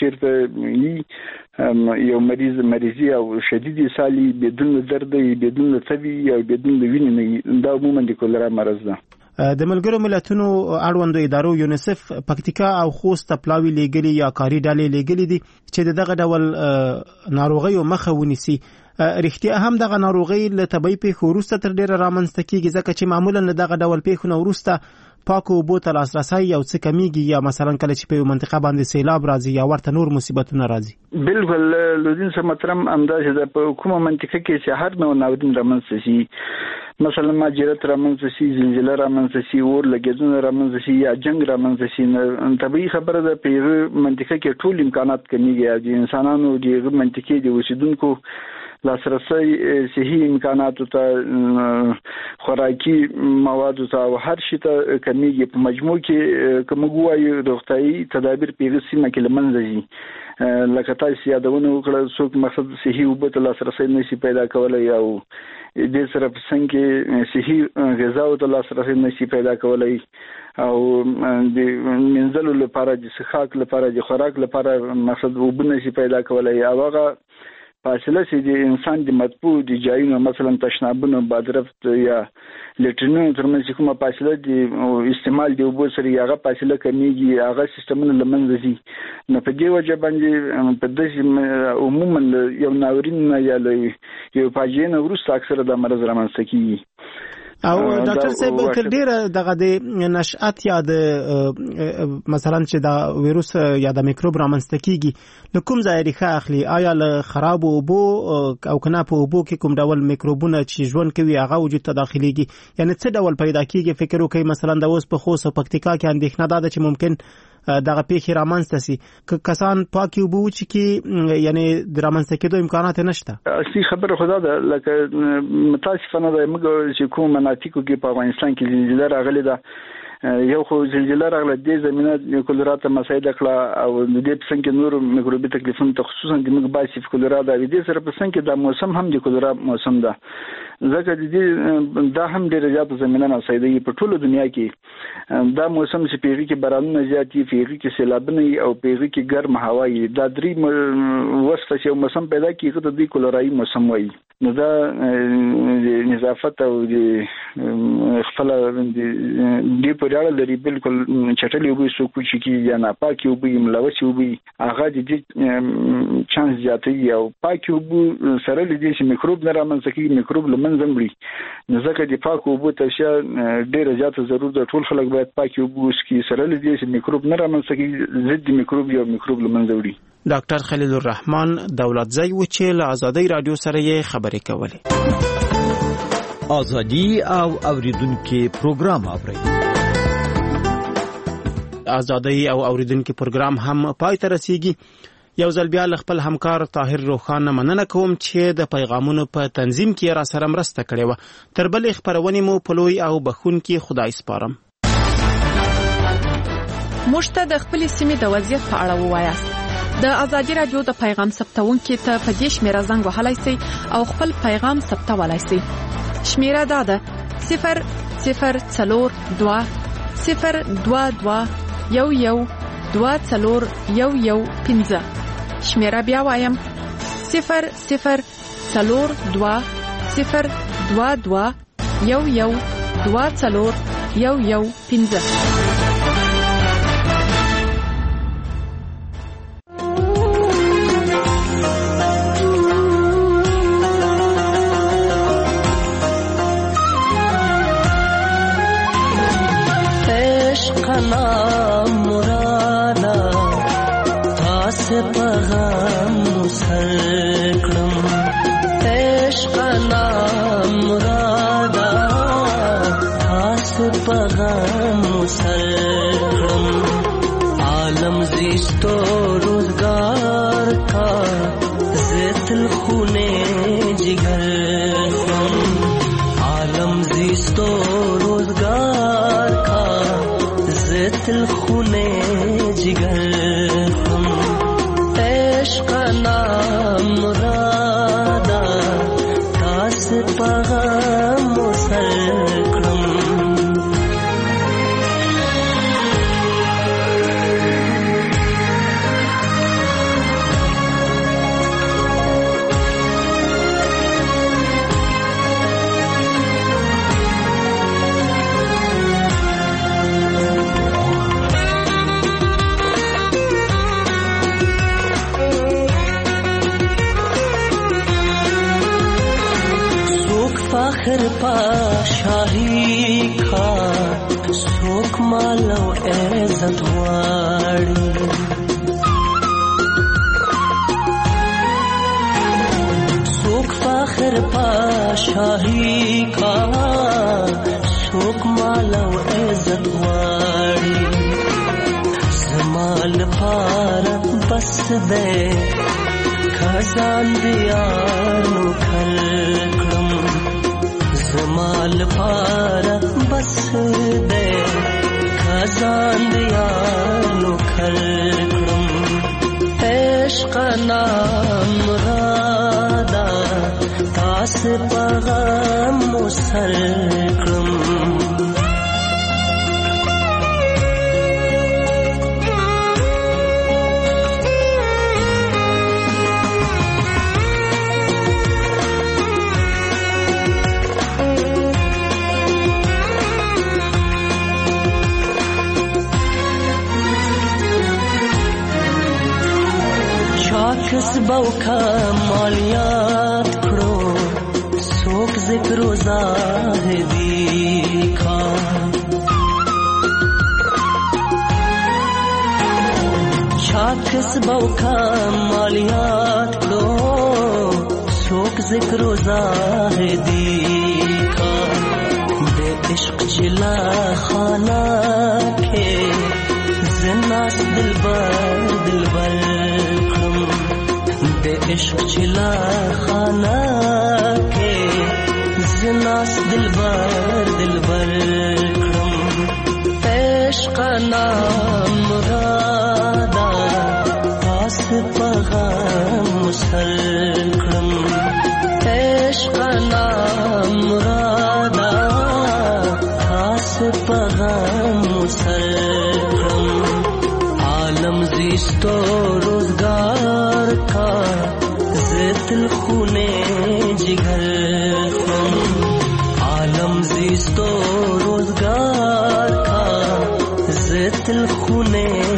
چیرته یو مریضي او شدید اسهال بدون درد، بدون تبي او بدون وینې، دا عموما د کولرا مرض ده. د ملګرو ملتونو اړوندو ادارو یونیسف پکتیکا او خوست پلاوي لېږلي یا کاري ډلې لېږلي دي چې دغه ډول ناروغیو مخه ونیسي. رښتیا هم دغه ناروغي له طبیعي پیښو وروسته تر ډېره رامنځته کیږي، ځکه چې معمولا له دغه ډول پیښو نه وروسته پاکو اوبو ته لاسرسی یو څه کمیږي یا مثلا کله چې په یو منطقه باندې سیلاب راځي یا ورته نور مصیبتونه راځي. بالکل لودین سم محترم انداز ده په کومه منطقه کې چې هر نوع ناورین رامنځته شي، مثلا ماجرات رامنځته شي، زلزله رامنځته شي، اور لګیدونه رامنځته شي یا جنگ رامنځته شي، طبیعي خبره ده په یوه منطقه کې ټول امکانات کمیږي د انسانانو د منطقې د اوسیدونکو لاسرسی صحي امکاناتو ته، خوراکي موادو ته او هر شي ته کمیږي. په مجموع کې کوم وایي روغتیايي تدابیر په سیمه کې لمنځه ځي، لکه تاسو یادونه وکړه څوک مقصد صحي اوبو ته لاسرسی نشي پیدا کولای او دې سره په څنګه کې صحي غذا ته لاسرسی نشي پیدا کولای او د منځلو لپاره د څښاک لپاره د خوراک لپاره مقصد اوبو نشي پیدا کولای او هغه فاصله چې د انسان د مطبوع د ځایونو مثلا تشنابونو، بادرفت یا لټرینونو ترمنځ کومه فاصله د استعمال د اوبو سره هغه فاصله کمیږي، هغه سیستمونه له منځه ځي. نو په دې وجه باندې په داسې عموما یو ناورین یا یو فاجعه نه وروسته اکثره د مرض رامنځته کیږي. او ډاکټر صاحب تر ډیره دغه د نشأت یا د مثلا چې دا ویروس یا د میکروب رامنځته کیږي له کوم ځای ریښه اخلي؟ آیا له خراب اوبو او کنه په اوبو کې کوم ډول میکروبونه چې ژوند کوي هغه وجود ته داخليږي؟ یعنی څه ډول پیدا کیږي؟ فکر وکړئ مثلا د اوس په خوست او پکتیکا کې اندېښنه ده چې ممکن دغه پیښې رامنځته سي، که کسان پاکي اوبه وچي کې یعنی د رامنځته کېدو امکانات نشته. اصلي خبره خدا ده، لکه متاسفانه ده موږ چې کوم مناطقو کې په افغانستان کې زلزله راغلې ده یو خو زلزلہ راغله د زمينه کولرا ته مساعده کړه او د دې په څنګه نور میکروبي تکلیفونه خصوصا د مګباسي کولرا د دې سره په څنګه د موسم هم د کولرا موسم ده ځکه د دې دا هم ډېر زیات زمينه مساعده په ټوله دنیا کې دا موسم چې پیږي کې بارانونه زیاتې پیږي کې سیلابونه او پیږي کې ګرم هوا وي دا درې وسته چې موسم پیدا کیږي د دې کولرایي موسم وي نو دا نظافت او د خپل د پرېړه لري بالکل چټلې وبې سو کوچ کی یا نه پاکي وبې ملوث وبې هغه د دې چانس زیاتې او پاکي وبې سره لدې چې میکروب نه رامنځته کیږي میکروب لمنځه مړي نو ځکه د پاکو وبو توشیا ډېر زیاته ضرورت ده ټول خلک باید پاکي وبو وسکي سره لدې چې میکروب نه رامنځته کیږي ضد میکروب یا میکروب لمنځه وړي ډاکټر خلیل الرحمن دولتزی و چې له آزادۍ رادیو سره یې خبرې کولې. آزادي او اوریدونکو پروګرام اوري. آزادۍ او اوریدونکو پروګرام هم پای ته رسیږي. یو ځل بیا خپل همکار طاهر روخان مننه کوم چې د پیغامونو په تنظیم کې را سره مرسته کړې و. تر بل خبرونه مو په لوی او بخونکي خدای سپارم. مشته د خپل سیمې د وضعیت په اړه ووایاست. د آزادي رادیو د پیغام ثبتونکو ته په دې شمیره زنګ وهلای شئ او خپل پیغام ثبتولای شئ. شمیره دا ده 0042 022 112415. شمیره بیا وایم 0042 022 112415. مرادا تاس پیغام سرکړم عشقنا مرادا تاس پیغام سرکړم عالم زیستو روزگار کا زیتل خونے جگر عالم زیستو روزگار کا زیتل خونے جگر عشق نام مرادا تاس پیغام سرکړم فخر پا شاہی کا سوک مالو عزت واڑی سوک فخر پا شاہی کا سوک مالو عزت واڑی زمال پارا بس دے خزان دیانو کھلکم زمال پارا بس دے خزان دیانو کھلکم عشق نام مرادا تاس پیغام سرکړم کسبو کا مالیات کړو څوک ذکر و زاهدی کا چا کسبو کا مالیات کړو څوک ذکر و زاهدی کا بے عشق چلا خانہ کے زناس دلبر بے عشق چلا خانہ کے زناس دلبر کرم से पैगाम सरकम आलम ज़िस्तो रोजगार का ज़िल खूने जिगर आलम ज़िस्तो रोजगार का ज़िल खूने